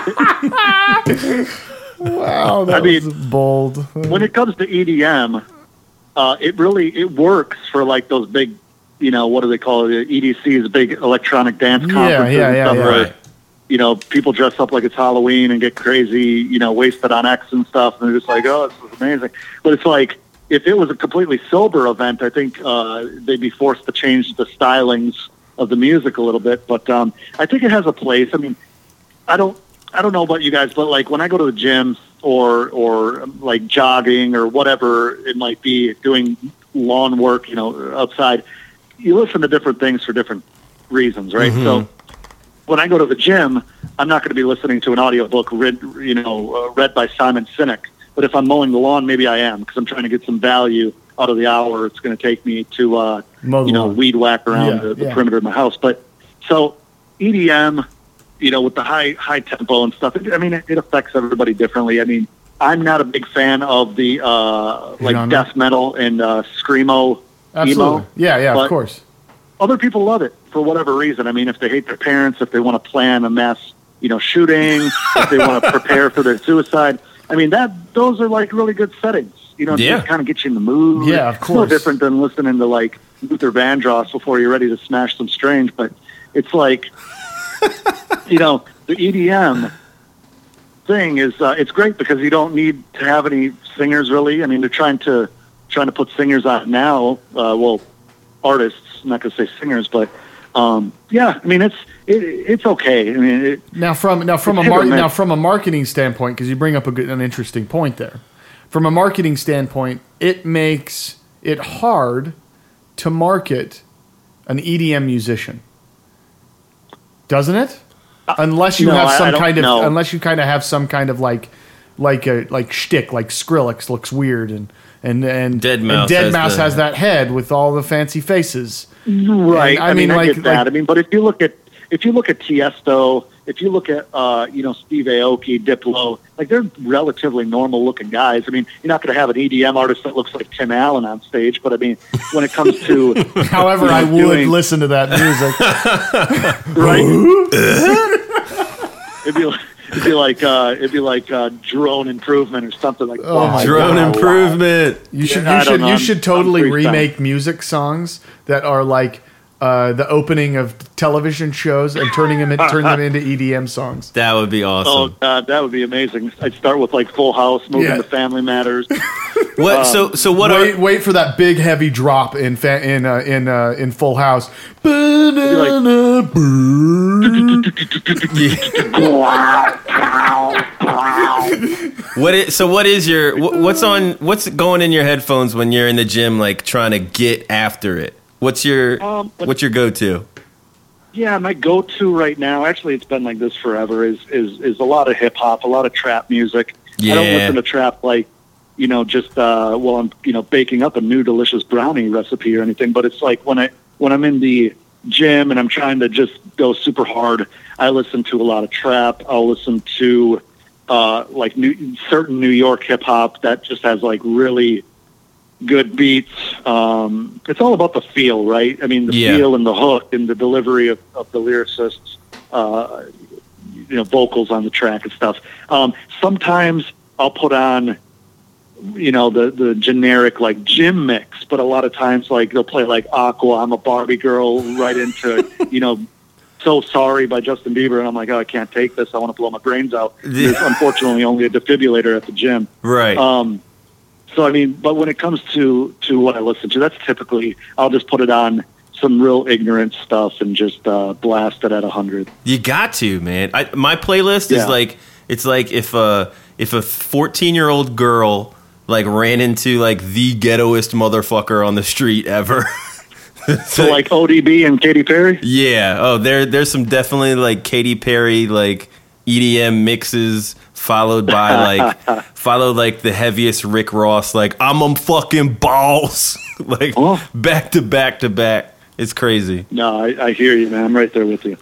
[SPEAKER 4] I,
[SPEAKER 2] Wow, that
[SPEAKER 4] I mean-
[SPEAKER 2] was bold.
[SPEAKER 4] when it comes to E D M, uh, it really it works for like those big, you know, what do they call it? E D Cs, big electronic dance
[SPEAKER 2] Yeah,
[SPEAKER 4] conferences
[SPEAKER 2] yeah,
[SPEAKER 4] and
[SPEAKER 2] yeah,
[SPEAKER 4] stuff
[SPEAKER 2] yeah.
[SPEAKER 4] where,
[SPEAKER 1] Right.
[SPEAKER 4] you know, people dress up like it's Halloween and get crazy, you know, wasted on X and stuff, and they're just like, oh, this is amazing. But it's like, if it was a completely sober event, I think uh, they'd be forced to change the stylings of the music a little bit. But um, I think it has a place. I mean, I don't, I don't know about you guys, but like when I go to the gym or or um, like jogging or whatever it might be, doing lawn work, you know, outside, you listen to different things for different reasons, right? So when I go to the gym, I'm not going to be listening to an audiobook read, you know, uh, read by Simon Sinek. But if I'm mowing the lawn, maybe I am, because I'm trying to get some value out of the hour it's going to take me to, uh,
[SPEAKER 2] Mow the
[SPEAKER 4] you know,
[SPEAKER 2] lawn.
[SPEAKER 4] weed whack around
[SPEAKER 2] Yeah,
[SPEAKER 4] the, the
[SPEAKER 2] yeah.
[SPEAKER 4] perimeter of my house. But so E D M, you know, with the high high tempo and stuff, it, I mean, it, it affects everybody differently. I mean, I'm not a big fan of the uh, like
[SPEAKER 2] Genre?
[SPEAKER 4] death metal and uh, screamo,
[SPEAKER 2] Absolutely.
[SPEAKER 4] emo.
[SPEAKER 2] Yeah, yeah,
[SPEAKER 4] but
[SPEAKER 2] of course.
[SPEAKER 4] Other people love it for whatever reason. I mean, if they hate their parents, if they want to plan a mass, you know, shooting, if they want to prepare for their suicide. I mean, that those are like really good settings. You know,
[SPEAKER 1] Yeah.
[SPEAKER 4] just kind of get you in the mood.
[SPEAKER 2] Yeah, of
[SPEAKER 4] It's
[SPEAKER 2] course.
[SPEAKER 4] no different than listening to like Luther Vandross before you're ready to smash some strange. But it's like, you know, the E D M thing is uh, it's great because you don't need to have any singers really. I mean, they're trying to trying to put singers out now. Uh, well, artists. I'm not going to say singers, but um, yeah. I mean, it's it, it's okay. I mean, it,
[SPEAKER 2] Now from now from a
[SPEAKER 4] It's hit or
[SPEAKER 2] mar-
[SPEAKER 4] miss.
[SPEAKER 2] now from a marketing standpoint, because you bring up a good, an interesting point there. From a marketing standpoint, it makes it hard to market an E D M musician, doesn't it? Unless you
[SPEAKER 4] no,
[SPEAKER 2] have
[SPEAKER 4] I-
[SPEAKER 2] some
[SPEAKER 4] I don't
[SPEAKER 2] kind of
[SPEAKER 4] know.
[SPEAKER 2] unless you kind of have some kind of like like a like shtick, like Skrillex looks weird and and and
[SPEAKER 1] Deadmau5
[SPEAKER 2] and Deadmau5
[SPEAKER 1] has
[SPEAKER 2] has,
[SPEAKER 1] the-
[SPEAKER 2] that head with all the fancy faces.
[SPEAKER 4] Right.
[SPEAKER 2] And,
[SPEAKER 4] I,
[SPEAKER 2] I
[SPEAKER 4] mean,
[SPEAKER 2] mean,
[SPEAKER 4] I
[SPEAKER 2] like-
[SPEAKER 4] get that.
[SPEAKER 2] like-
[SPEAKER 4] I mean, but if you look at if you look at Tiesto, if you look at uh, you know Steve Aoki, Diplo, like they're relatively normal looking guys. I mean, you're not going to have an E D M artist that looks like Tim Allen on stage, but I mean, when it comes to
[SPEAKER 2] However, I would
[SPEAKER 4] Doing-
[SPEAKER 2] listen to that music.
[SPEAKER 4] right, it'd be like, it'd be like uh, it'd be like uh, Drone Improvement or something like.
[SPEAKER 2] Oh, my
[SPEAKER 1] Drone
[SPEAKER 2] God.
[SPEAKER 1] improvement.
[SPEAKER 2] You should
[SPEAKER 4] Yeah, I
[SPEAKER 2] you
[SPEAKER 4] don't
[SPEAKER 2] should
[SPEAKER 4] know.
[SPEAKER 2] you
[SPEAKER 4] I'm-
[SPEAKER 2] should
[SPEAKER 4] I'm
[SPEAKER 2] totally
[SPEAKER 4] freaked out.
[SPEAKER 2] remake music songs that are like uh, the opening of television shows and turning them in, turn them into E D M songs.
[SPEAKER 1] That would be
[SPEAKER 4] Oh
[SPEAKER 1] awesome.
[SPEAKER 4] God, that would be amazing. I'd start with like Full House, move
[SPEAKER 2] Yeah.
[SPEAKER 4] into Family Matters.
[SPEAKER 1] What? so so what
[SPEAKER 2] wait
[SPEAKER 1] are?
[SPEAKER 2] wait for that big heavy drop in fa- in uh, in uh, in Full House.
[SPEAKER 4] like-
[SPEAKER 1] What is, so what is your wh- what's on what's going in your headphones when you're in the gym, like trying to get after it? What's your
[SPEAKER 4] Um, but-
[SPEAKER 1] what's your go-to?
[SPEAKER 4] Yeah, my go-to right now, actually it's been like this forever, is is, is a lot of hip-hop, a lot of trap music.
[SPEAKER 1] Yeah.
[SPEAKER 4] I don't listen to trap like, you know, just uh, while I'm, you know, baking up a new delicious brownie recipe or anything, but it's like when, I, when I'm in the gym and I'm trying to just go super hard, I listen to a lot of trap. I'll listen to uh, like new, certain New York hip-hop that just has like really good beats. Um, it's all about the feel, right? I mean, the
[SPEAKER 1] Yeah.
[SPEAKER 4] feel and the hook and the delivery of, of the lyricists, uh, you know, vocals on the track and stuff. Um, sometimes I'll put on, you know, the, the generic like gym mix, but a lot of times like they'll play like Aqua, I'm a Barbie Girl, right into, you know, So Sorry by Justin Bieber, and I'm like, oh, I can't take this. I want to blow my brains out. There's unfortunately only a defibrillator at the gym.
[SPEAKER 1] Right.
[SPEAKER 4] Um, so, I mean, but when it comes to, to what I listen to, that's typically, I'll just put it on some real ignorant stuff and just uh, blast it at one hundred.
[SPEAKER 1] You got to, man. I, my playlist
[SPEAKER 4] Yeah.
[SPEAKER 1] is like, it's like if a if a fourteen-year-old girl like ran into like the ghettoest motherfucker on the street ever.
[SPEAKER 4] So, like O D B and Katy Perry?
[SPEAKER 1] Yeah. Oh, there there's some definitely like Katy Perry like E D M mixes followed by like followed like the heaviest Rick Ross like I'm a fucking boss like
[SPEAKER 4] Oh.
[SPEAKER 1] back to back to back. It's crazy.
[SPEAKER 4] No, I, I hear you, man. I'm right there with you.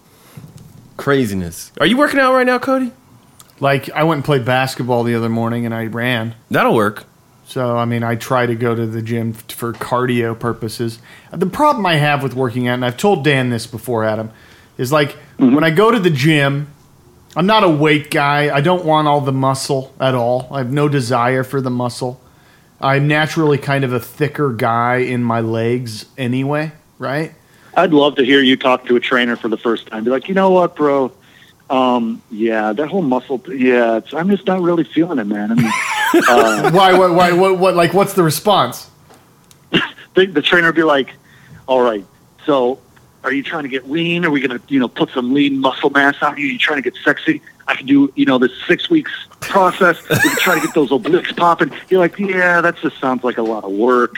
[SPEAKER 1] Craziness. Are you working out right now, Cody?
[SPEAKER 2] Like, I went and played basketball the other morning, and I ran.
[SPEAKER 1] That'll work.
[SPEAKER 2] So, I mean, I try to go to the gym f- for cardio purposes. The problem I have with working out, and I've told Dan this before, Adam, is like when I go to the gym, I'm not a weight guy. I don't want all the muscle at all. I have no desire for the muscle. I'm naturally kind of a thicker guy in my legs anyway, right?
[SPEAKER 4] I'd love to hear you talk to a trainer for the first time. Be like, you know what, bro? Um, yeah, that whole muscle, th- yeah, it's, I'm just not really feeling it, man. I mean, uh,
[SPEAKER 2] Why, why, why, what, what, like, what's the response?
[SPEAKER 4] the, the trainer would be like, all right, so are you trying to get lean? Are we going to, you know, put some lean muscle mass on you? Are you trying to get sexy? I can do, you know, this six weeks process. We can try to get those obliques popping. You're like, yeah, that just sounds like a lot of work.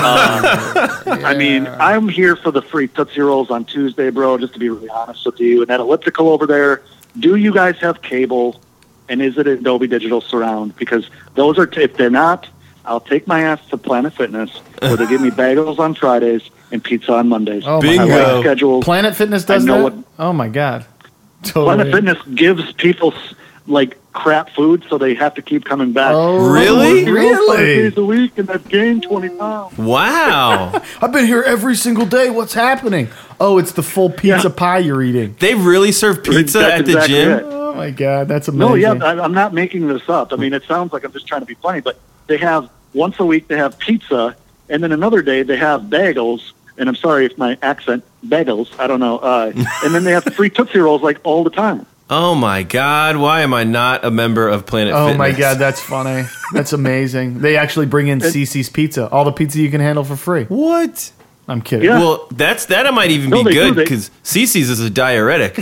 [SPEAKER 4] Uh, I mean, I'm here for the free Tootsie Rolls on Tuesday, bro, just to be really honest with you. And that elliptical over there, do you guys have cable? And is it Adobe Digital Surround? Because those are, t- if they're not, I'll take my ass to Planet Fitness, where they give me bagels on Fridays and pizza on Mondays.
[SPEAKER 2] Oh, my
[SPEAKER 1] Bingo.
[SPEAKER 4] I
[SPEAKER 2] God.
[SPEAKER 4] like schedules.
[SPEAKER 2] Planet Fitness does
[SPEAKER 4] I know
[SPEAKER 2] that?
[SPEAKER 4] what-
[SPEAKER 2] Oh, my God. Totally.
[SPEAKER 4] Planet Fitness gives people like crap food, so they have to keep coming back.
[SPEAKER 2] Oh,
[SPEAKER 1] Really?
[SPEAKER 4] You know, five
[SPEAKER 2] Really?
[SPEAKER 4] days a week, and I've gained twenty pounds.
[SPEAKER 1] Wow.
[SPEAKER 2] I've been here every single day. What's happening? Oh, it's the full pizza
[SPEAKER 4] Yeah.
[SPEAKER 2] pie you're eating.
[SPEAKER 1] They really serve pizza
[SPEAKER 4] That's
[SPEAKER 1] at the
[SPEAKER 4] exactly
[SPEAKER 1] gym?
[SPEAKER 4] it.
[SPEAKER 2] Oh, my God. That's amazing.
[SPEAKER 4] No, yeah, I, I'm not making this up. I mean, it sounds like I'm just trying to be funny, but they have once a week they have pizza, and then another day they have bagels. And I'm sorry if my accent, bagels, I don't know. Uh, and then they have free Tootsie Rolls like all the time.
[SPEAKER 1] Oh my God! Why am I not a member of Planet
[SPEAKER 2] Oh,
[SPEAKER 1] Fitness?
[SPEAKER 2] my God. That's funny. That's amazing. They actually bring in Cece's Pizza. All the pizza you can handle for free.
[SPEAKER 1] What?
[SPEAKER 2] I'm kidding.
[SPEAKER 4] Yeah.
[SPEAKER 1] Well, that's that might even
[SPEAKER 4] No,
[SPEAKER 1] be
[SPEAKER 4] they do.
[SPEAKER 1] good
[SPEAKER 4] They-
[SPEAKER 1] because Cece's is a diuretic.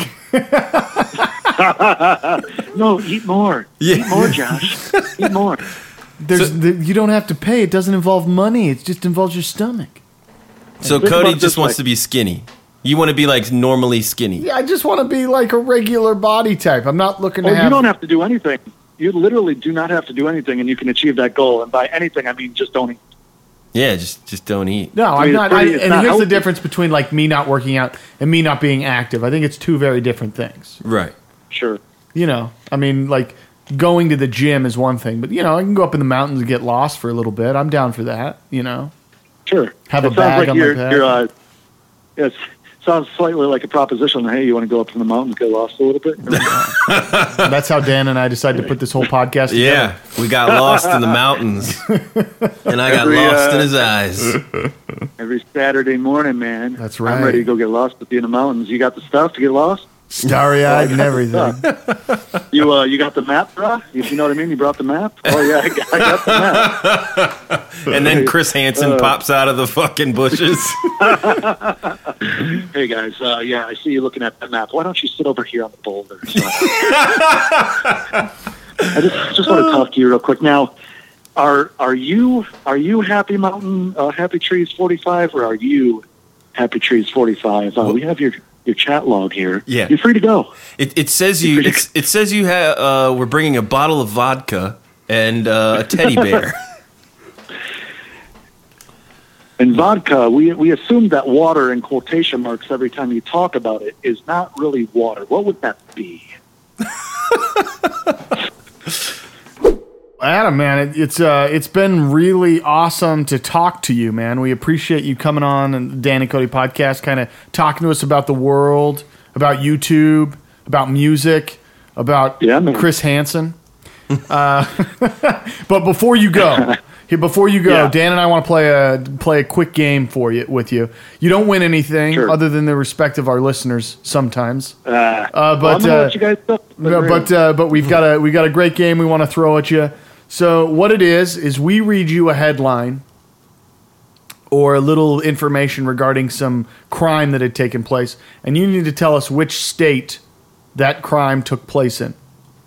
[SPEAKER 4] No, eat more.
[SPEAKER 1] Yeah.
[SPEAKER 4] Eat more, Josh. Eat more.
[SPEAKER 2] There's, the, you don't have to pay. It doesn't involve money. It just involves your stomach.
[SPEAKER 1] So
[SPEAKER 4] Think
[SPEAKER 1] Cody
[SPEAKER 4] about it
[SPEAKER 1] just
[SPEAKER 4] this
[SPEAKER 1] wants
[SPEAKER 4] way.
[SPEAKER 1] to be skinny. You want to be like normally skinny.
[SPEAKER 2] Yeah, I just want to be like a regular body type. I'm not looking to
[SPEAKER 4] Oh,
[SPEAKER 2] have...
[SPEAKER 4] you don't have to do anything. You literally do not have to do anything, and you can achieve that goal. And by anything, I mean just don't eat.
[SPEAKER 1] Yeah, just just don't eat.
[SPEAKER 2] No,
[SPEAKER 4] I
[SPEAKER 2] I'm
[SPEAKER 4] mean,
[SPEAKER 2] not.
[SPEAKER 4] it's pretty-
[SPEAKER 2] I,
[SPEAKER 4] it's
[SPEAKER 2] and
[SPEAKER 4] not
[SPEAKER 2] here's the
[SPEAKER 4] healthy.
[SPEAKER 2] difference between like me not working out and me not being active. I think it's two very different things.
[SPEAKER 1] Right.
[SPEAKER 4] Sure.
[SPEAKER 2] You know, I mean, like going to the gym is one thing, but you know, I can go up in the mountains and get lost for a little bit. I'm down for that. You know,
[SPEAKER 4] Sure.
[SPEAKER 2] Have
[SPEAKER 4] it
[SPEAKER 2] a
[SPEAKER 4] sounds
[SPEAKER 2] bag
[SPEAKER 4] like
[SPEAKER 2] on my
[SPEAKER 4] you're,
[SPEAKER 2] back.
[SPEAKER 4] you're, uh, yes, sounds slightly like a proposition. Hey, you want to go up in the mountains, get lost a little bit?
[SPEAKER 2] that's how Dan and I decided to put this whole podcast together.
[SPEAKER 1] Yeah, we got lost in the mountains, and I got
[SPEAKER 4] Every,
[SPEAKER 1] lost
[SPEAKER 4] uh,
[SPEAKER 1] in his eyes.
[SPEAKER 4] Every Saturday morning, man.
[SPEAKER 2] That's
[SPEAKER 4] I'm
[SPEAKER 2] right.
[SPEAKER 4] ready to go get lost with you in the mountains. You got the stuff to get lost?
[SPEAKER 2] Starry-eyed and everything.
[SPEAKER 4] You uh, you got the map, bro? You, you know what I mean? You brought the map? Oh, yeah, I got, I got the map.
[SPEAKER 1] And then Chris Hansen uh, pops out of the fucking bushes.
[SPEAKER 4] Hey, guys. Uh, yeah, I see you looking at that map. Why don't you sit over here on the boulder? So, I just, just want to talk to you real quick. Now, are are you are you Happy Mountain, uh, Happy Trees forty-five, or are you Happy Trees forty-five? Uh, we have your... your chat log here.
[SPEAKER 1] Yeah,
[SPEAKER 4] you're free to go.
[SPEAKER 1] It, it says you. It's, it says you have. Uh, we're bringing a bottle of vodka and uh, a teddy bear.
[SPEAKER 4] And vodka, we we assume that water in quotation marks every time you talk about it is not really water. What would that be?
[SPEAKER 2] Adam, man, it, it's uh, it's been really awesome to talk to you, man. We appreciate you coming on and Dan and Cody podcast, kind of talking to us about the world, about YouTube, about music, about
[SPEAKER 4] yeah, man.
[SPEAKER 2] Chris Hansen. uh, but before you go, before you go, yeah. Dan and I want to play a play a quick game for you with you. You don't win anything
[SPEAKER 4] sure.
[SPEAKER 2] other than the respect of our listeners sometimes.
[SPEAKER 4] Uh,
[SPEAKER 2] uh,
[SPEAKER 4] well,
[SPEAKER 2] but
[SPEAKER 4] I'm gonna
[SPEAKER 2] uh,
[SPEAKER 4] let you guys know.
[SPEAKER 2] but but, uh, but we've got a we got a great game we want to throw at you. So what it is, is we read you a headline or a little information regarding some crime that had taken place, and you need to tell us which state that crime took place in.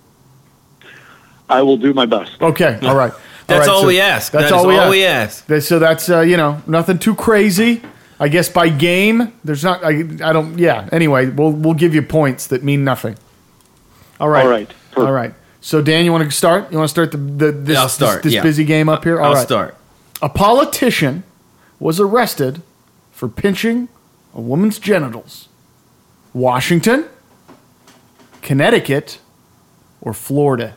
[SPEAKER 4] I will do my best.
[SPEAKER 2] Okay, all right.
[SPEAKER 1] That's all,
[SPEAKER 2] all, right,
[SPEAKER 1] all
[SPEAKER 2] so
[SPEAKER 1] we ask.
[SPEAKER 2] That's
[SPEAKER 1] that
[SPEAKER 2] all,
[SPEAKER 1] all
[SPEAKER 2] we,
[SPEAKER 1] we
[SPEAKER 2] ask.
[SPEAKER 1] ask.
[SPEAKER 2] So that's, uh, you know, nothing too crazy. I guess by game, there's not, I, I don't, yeah. Anyway, we'll we'll give you points that mean nothing. All right.
[SPEAKER 4] All right. Perfect.
[SPEAKER 2] All right. So, Dan, you want to start? You want to start the, the this,
[SPEAKER 1] yeah, I'll start.
[SPEAKER 2] this, this
[SPEAKER 1] yeah.
[SPEAKER 2] busy game up here? All
[SPEAKER 1] I'll
[SPEAKER 2] right.
[SPEAKER 1] start.
[SPEAKER 2] A politician was arrested for pinching a woman's genitals. Washington, Connecticut, or Florida?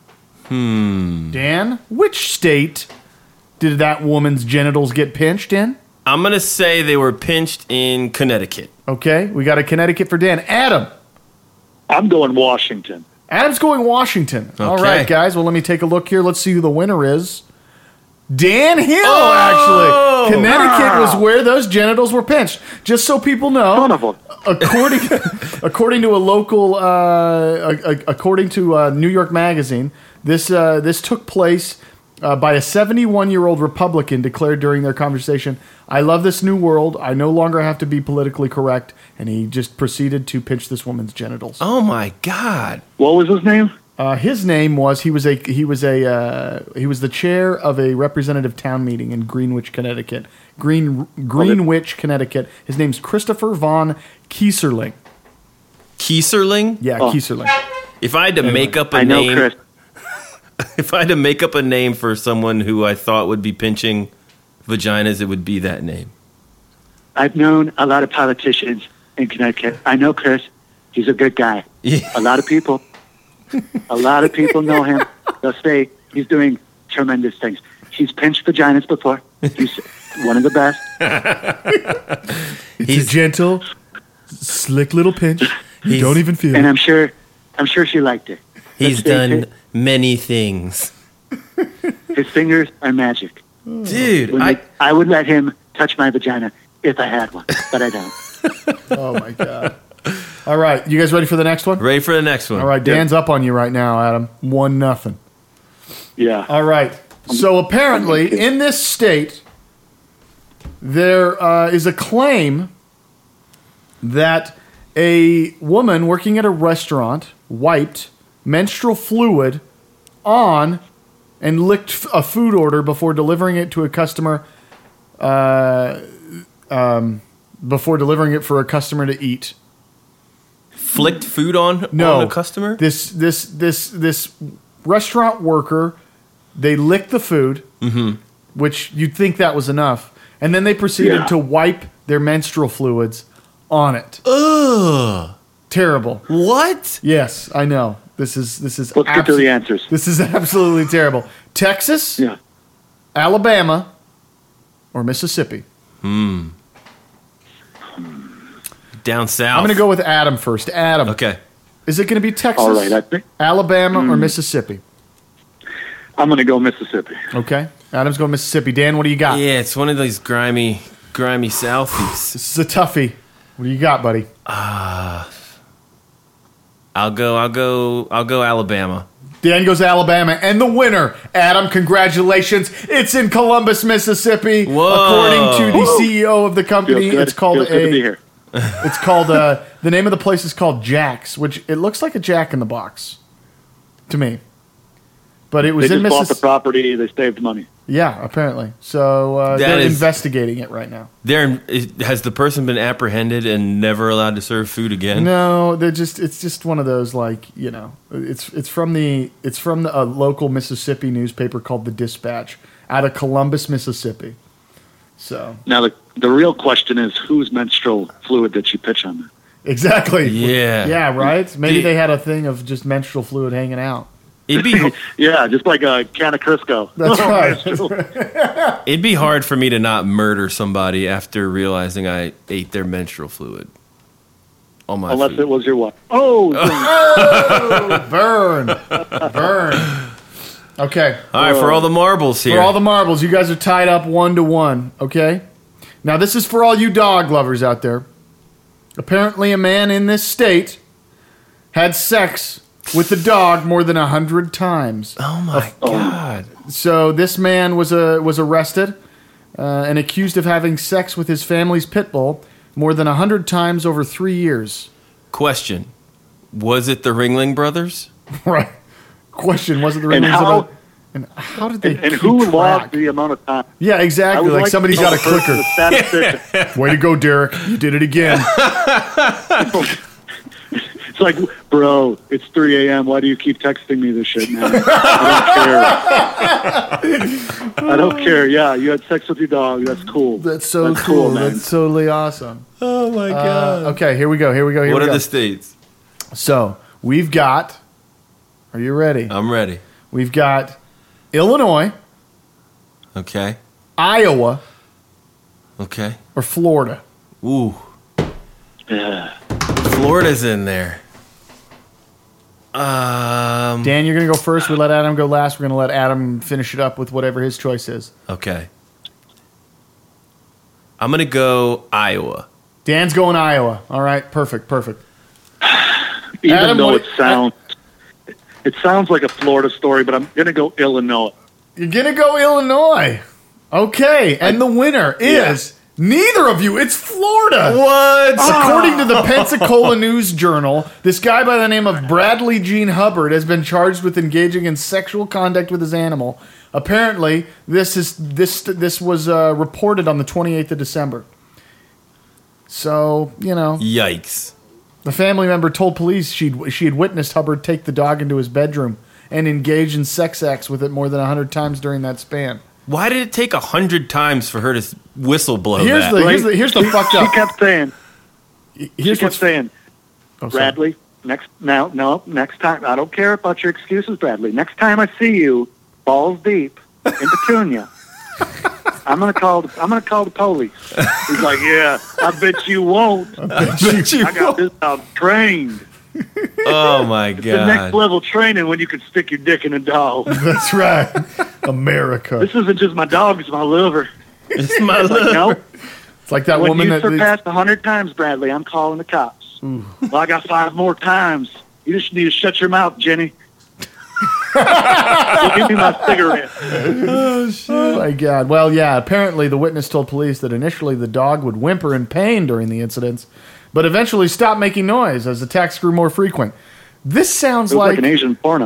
[SPEAKER 1] Hmm.
[SPEAKER 2] Dan, which state did that woman's genitals get pinched in?
[SPEAKER 1] I'm going to say they were pinched in Connecticut.
[SPEAKER 2] Okay, we got a Connecticut for Dan. Adam.
[SPEAKER 4] I'm going Washington.
[SPEAKER 2] Adam's going Washington.
[SPEAKER 1] Okay.
[SPEAKER 2] All right, guys. Well, let me take a look here. Let's see who the winner is. Dan Hill,
[SPEAKER 1] oh!
[SPEAKER 2] actually. Connecticut was where those genitals were pinched. Just so people know,
[SPEAKER 4] Son of a-
[SPEAKER 2] according according to a local, uh, according to uh, New York Magazine, this uh, this took place uh, by a seventy-one-year-old Republican declared during their conversation, "I love this new world. I no longer have to be politically correct." And he just proceeded to pinch this woman's genitals.
[SPEAKER 1] Oh my God!
[SPEAKER 4] What was his name?
[SPEAKER 2] Uh, his name was he was a he was a uh, he was the chair of a representative town meeting in Greenwich, Connecticut. Green Greenwich, Connecticut. His name's Christopher von Kieserling.
[SPEAKER 1] Kieserling?
[SPEAKER 2] Yeah,
[SPEAKER 4] Oh.
[SPEAKER 2] Kieserling.
[SPEAKER 1] If I had to
[SPEAKER 2] Anyway,
[SPEAKER 1] make up a
[SPEAKER 4] I know
[SPEAKER 1] name,
[SPEAKER 4] Chris.
[SPEAKER 1] if I had to make up a name for someone who I thought would be pinching vaginas, it would be that name.
[SPEAKER 4] I've known a lot of politicians in Connecticut. I know Chris. He's a good guy.
[SPEAKER 1] Yeah.
[SPEAKER 4] A lot of people. A lot of people know him. They'll say he's doing tremendous things. He's pinched vaginas before. He's one of the best.
[SPEAKER 2] It's
[SPEAKER 1] He's-
[SPEAKER 2] a gentle, slick little pinch. You
[SPEAKER 1] He's-
[SPEAKER 2] don't even feel
[SPEAKER 4] And
[SPEAKER 2] it.
[SPEAKER 4] I'm sure I'm sure she liked it.
[SPEAKER 1] He's
[SPEAKER 4] Let's face
[SPEAKER 1] done
[SPEAKER 4] it,
[SPEAKER 1] many things.
[SPEAKER 4] his fingers are magic.
[SPEAKER 1] Dude,
[SPEAKER 4] When
[SPEAKER 1] I,
[SPEAKER 4] they- I would let him touch my vagina if I had one, but I don't.
[SPEAKER 2] Oh my god! All right, you guys ready for the next one?
[SPEAKER 1] ready for the next one.
[SPEAKER 2] All right, Dan's up on you right now, Adam. One nothing.
[SPEAKER 4] Yeah.
[SPEAKER 2] All right. So apparently, in this state, there uh, is a claim that a woman working at a restaurant wiped menstrual fluid on and licked f- a food order before delivering it to a customer. Uh, um, before delivering it for a customer to eat.
[SPEAKER 1] Flicked food on,
[SPEAKER 2] No,
[SPEAKER 1] on a customer?
[SPEAKER 2] This this this this restaurant worker, they licked the food,
[SPEAKER 1] Mm-hmm.
[SPEAKER 2] which you'd think that was enough, and then they proceeded
[SPEAKER 4] Yeah.
[SPEAKER 2] to wipe their menstrual fluids on it.
[SPEAKER 1] Ugh.
[SPEAKER 2] Terrible.
[SPEAKER 1] What?
[SPEAKER 2] Yes, I know. This is this is
[SPEAKER 4] Let's get to the answers.
[SPEAKER 2] This is absolutely terrible. Texas,
[SPEAKER 4] Yeah.
[SPEAKER 2] Alabama, or Mississippi.
[SPEAKER 1] Hmm. Down south.
[SPEAKER 2] I'm going to go with Adam first. Adam.
[SPEAKER 1] Okay.
[SPEAKER 2] Is it going to be Texas,
[SPEAKER 4] All right. I think
[SPEAKER 2] Alabama, or Mississippi?
[SPEAKER 4] I'm going to go Mississippi.
[SPEAKER 2] Okay. Adam's going Mississippi. Dan, what do you got?
[SPEAKER 1] Yeah, it's one of these grimy, grimy Southies.
[SPEAKER 2] This is a toughie. What do you got, buddy?
[SPEAKER 1] I'll go. I'll go. I'll go. Alabama.
[SPEAKER 2] Dan goes Alabama, and the winner, Adam, congratulations. It's in Columbus, Mississippi.
[SPEAKER 1] Whoa.
[SPEAKER 2] According to the C E O of the company,
[SPEAKER 4] Feels good.
[SPEAKER 2] it's called
[SPEAKER 4] Feels good to be
[SPEAKER 2] a.
[SPEAKER 4] here.
[SPEAKER 2] It's called uh the name of the place is called Jack's, which it looks like a Jack in the Box to me. But it was
[SPEAKER 4] They
[SPEAKER 2] in
[SPEAKER 4] just bought the
[SPEAKER 2] Mississippi.
[SPEAKER 4] property. They saved money.
[SPEAKER 2] Yeah, apparently. So uh,
[SPEAKER 1] That
[SPEAKER 2] they're
[SPEAKER 1] is-
[SPEAKER 2] investigating it right now.
[SPEAKER 1] There is, has the person been apprehended and never allowed to serve food again?
[SPEAKER 2] No, they're just it's just one of those, like, you know, it's it's from the it's from the a local Mississippi newspaper called The Dispatch out of Columbus, Mississippi. So
[SPEAKER 4] Now the the real question is, whose menstrual fluid did she pitch on?
[SPEAKER 2] exactly.
[SPEAKER 1] Yeah.
[SPEAKER 2] Yeah, right? Maybe
[SPEAKER 1] Dude.
[SPEAKER 2] they had a thing of just menstrual fluid hanging out.
[SPEAKER 1] It'd be
[SPEAKER 4] Yeah, just like a can of Crisco.
[SPEAKER 2] That's
[SPEAKER 4] Oh,
[SPEAKER 2] right.
[SPEAKER 4] menstrual.
[SPEAKER 1] it'd be hard for me to not murder somebody after realizing I ate their menstrual fluid. On my
[SPEAKER 4] Unless
[SPEAKER 1] food.
[SPEAKER 4] it was your wife. Oh,
[SPEAKER 2] Burn. Burn. Okay.
[SPEAKER 1] All right, for all the marbles here.
[SPEAKER 2] For all the marbles, you guys are tied up one to one, okay? Now, this is for all you dog lovers out there. Apparently, a man in this state had sex with the dog more than a hundred times.
[SPEAKER 1] oh my god!
[SPEAKER 2] So this man was uh, was arrested uh, and accused of having sex with his family's pit bull more than a hundred times over three years.
[SPEAKER 1] Question: was it the Ringling Brothers?
[SPEAKER 2] Right. Question: was it the
[SPEAKER 4] And
[SPEAKER 2] Ringling
[SPEAKER 4] how-
[SPEAKER 2] Brothers? And how did they?
[SPEAKER 4] and, and
[SPEAKER 2] keep
[SPEAKER 4] who
[SPEAKER 2] track?
[SPEAKER 4] logged the amount of time?
[SPEAKER 2] Yeah,
[SPEAKER 4] I
[SPEAKER 2] exactly.
[SPEAKER 4] would
[SPEAKER 2] Like,
[SPEAKER 4] like
[SPEAKER 2] somebody's
[SPEAKER 4] to know
[SPEAKER 2] got a
[SPEAKER 4] the person,
[SPEAKER 2] clicker.
[SPEAKER 4] the statistician.
[SPEAKER 2] Way to go, Derek! You did it again.
[SPEAKER 4] It's like, bro, it's three a.m. Why do you keep texting me this shit, man? I don't care. I don't care. Yeah, you had sex with your dog. That's cool.
[SPEAKER 2] That's so
[SPEAKER 4] That's
[SPEAKER 2] cool.
[SPEAKER 4] cool, man.
[SPEAKER 2] That's totally awesome.
[SPEAKER 1] Oh my
[SPEAKER 2] Uh, okay, here we go. Here we go. Here
[SPEAKER 1] What
[SPEAKER 2] we
[SPEAKER 1] are
[SPEAKER 2] go.
[SPEAKER 1] the states?
[SPEAKER 2] So we've got. Are you ready?
[SPEAKER 1] I'm ready.
[SPEAKER 2] We've got Illinois,
[SPEAKER 1] Okay.
[SPEAKER 2] Iowa,
[SPEAKER 1] Okay.
[SPEAKER 2] or Florida.
[SPEAKER 1] Ooh,
[SPEAKER 4] Yeah.
[SPEAKER 1] Florida's in there. Um.
[SPEAKER 2] Dan, you're going to go first. We let Adam go last. We're going to let Adam finish it up with whatever his choice is.
[SPEAKER 1] Okay. I'm gonna go Iowa.
[SPEAKER 2] Dan's going Iowa. All right, perfect, perfect.
[SPEAKER 4] Even
[SPEAKER 2] Adam,
[SPEAKER 4] though
[SPEAKER 2] what-
[SPEAKER 4] it sounds, it sounds like a Florida story, but I'm gonna go Illinois.
[SPEAKER 2] You're going to go Illinois. Okay, and the winner is neither of you. It's Florida.
[SPEAKER 1] What?
[SPEAKER 2] According to the Pensacola News Journal, this guy by the name of Bradley Gene Hubbard has been charged with engaging in sexual conduct with his animal. Apparently, this is this this was uh, reported on the twenty-eighth of December. So, you know,
[SPEAKER 1] Yikes.
[SPEAKER 2] the family member told police she she had witnessed Hubbard take the dog into his bedroom and engage in sex acts with it more than one hundred times during that span.
[SPEAKER 1] Why did it take a hundred times for her to s- whistle blow
[SPEAKER 2] Here's
[SPEAKER 1] that?
[SPEAKER 2] the here's the here's the fucked
[SPEAKER 4] She
[SPEAKER 2] up.
[SPEAKER 4] kept saying, she
[SPEAKER 2] Here's
[SPEAKER 4] kept
[SPEAKER 2] what's
[SPEAKER 4] saying,
[SPEAKER 2] oh, sorry.
[SPEAKER 4] Bradley, next now, no, next time. I don't care about your excuses, Bradley. Next time I see you, balls deep in Petunia, I'm gonna call. I'm gonna call the police. He's like, yeah, I bet you won't.
[SPEAKER 1] Bet you
[SPEAKER 4] I got this dog trained.
[SPEAKER 1] Oh my
[SPEAKER 4] The next
[SPEAKER 1] god.
[SPEAKER 4] level training when you can stick your dick in a dog.
[SPEAKER 2] That's right, America.
[SPEAKER 4] This isn't just my dog; it's my liver.
[SPEAKER 1] It's my
[SPEAKER 4] Like,
[SPEAKER 1] love.
[SPEAKER 4] no,
[SPEAKER 2] It's like that
[SPEAKER 4] when
[SPEAKER 2] woman
[SPEAKER 4] you
[SPEAKER 2] that
[SPEAKER 4] surpass a hundred times, Bradley, I'm calling the cops. Well, I got five more times. You just need to shut your mouth, Jenny. So give me my cigarette.
[SPEAKER 2] Oh my God. Well, yeah, apparently the witness told police that initially the dog would whimper in pain during the incidents, but eventually stopped making noise as attacks grew more frequent. This sounds
[SPEAKER 4] It was like,
[SPEAKER 2] like,
[SPEAKER 4] an Asian porno.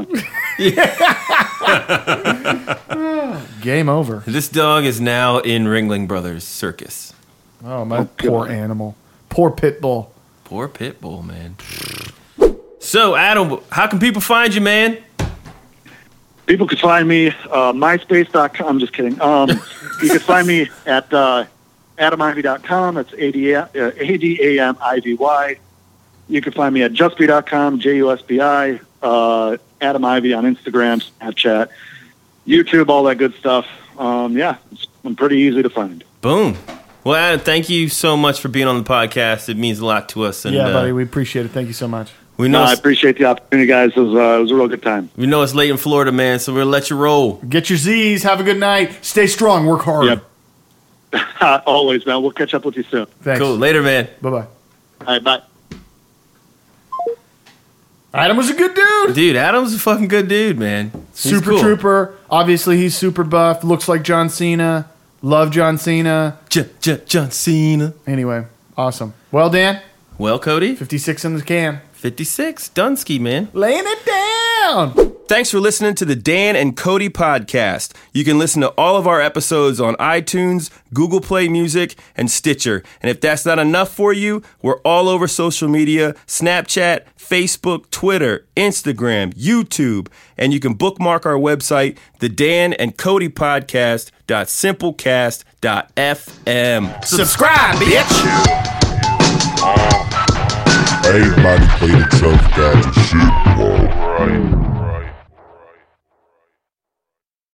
[SPEAKER 2] game over.
[SPEAKER 1] This dog is now in Ringling Brothers Circus.
[SPEAKER 2] Oh, my
[SPEAKER 4] Oh,
[SPEAKER 2] poor
[SPEAKER 4] God.
[SPEAKER 2] animal. Poor pit bull.
[SPEAKER 1] Poor pit bull, man. So, Adam, how can people find you, man?
[SPEAKER 4] People could find me uh, myspace dot com. I'm just kidding. Um, you can find me at uh, adam ivy dot com. That's A D A M I V Y. You can find me at justby dot com, J U S B I, uh, Adam Ivy on Instagram, Snapchat, YouTube, all that good stuff. Um, yeah, it's, I'm pretty easy to find.
[SPEAKER 1] Boom. Well, Adam, thank you so much for being on the podcast. It means a lot to us. And,
[SPEAKER 2] Yeah,
[SPEAKER 1] uh,
[SPEAKER 2] buddy, we appreciate it. Thank you so much.
[SPEAKER 1] we
[SPEAKER 4] No,
[SPEAKER 1] know
[SPEAKER 4] I
[SPEAKER 1] it's,
[SPEAKER 4] appreciate the opportunity, guys. It was, uh, it was a real good time.
[SPEAKER 1] we know it's late in Florida, man, so we'll let you roll.
[SPEAKER 2] Get your Z's. Have a good night. Stay strong. Work hard.
[SPEAKER 4] Yep. Always, man. We'll catch up with you soon.
[SPEAKER 2] Thanks.
[SPEAKER 1] Cool. Later, man.
[SPEAKER 2] Bye-bye.
[SPEAKER 4] All right, bye.
[SPEAKER 2] Adam was a good dude.
[SPEAKER 1] Dude, Adam's a fucking good dude, man. He's
[SPEAKER 2] Super
[SPEAKER 1] cool.
[SPEAKER 2] Trooper. Obviously, he's super buff. Looks like John Cena. Love John Cena.
[SPEAKER 1] J- J- John Cena.
[SPEAKER 2] Anyway, awesome. Well, Dan,
[SPEAKER 1] Well, Cody,
[SPEAKER 2] fifty-six in the can.
[SPEAKER 1] fifty-six. Dunsky, man.
[SPEAKER 2] Laying it down.
[SPEAKER 1] Thanks for listening to the Dan and Cody podcast. You can listen to all of our episodes on iTunes, Google Play Music, and Stitcher. And if that's not enough for you, we're all over social media, Snapchat, Facebook, Twitter, Instagram, YouTube. And you can bookmark our website, the Dan and Cody podcast dot simplecast dot f m. Subscribe, bitch!
[SPEAKER 5] Everybody played itself down to shit, bro. Right.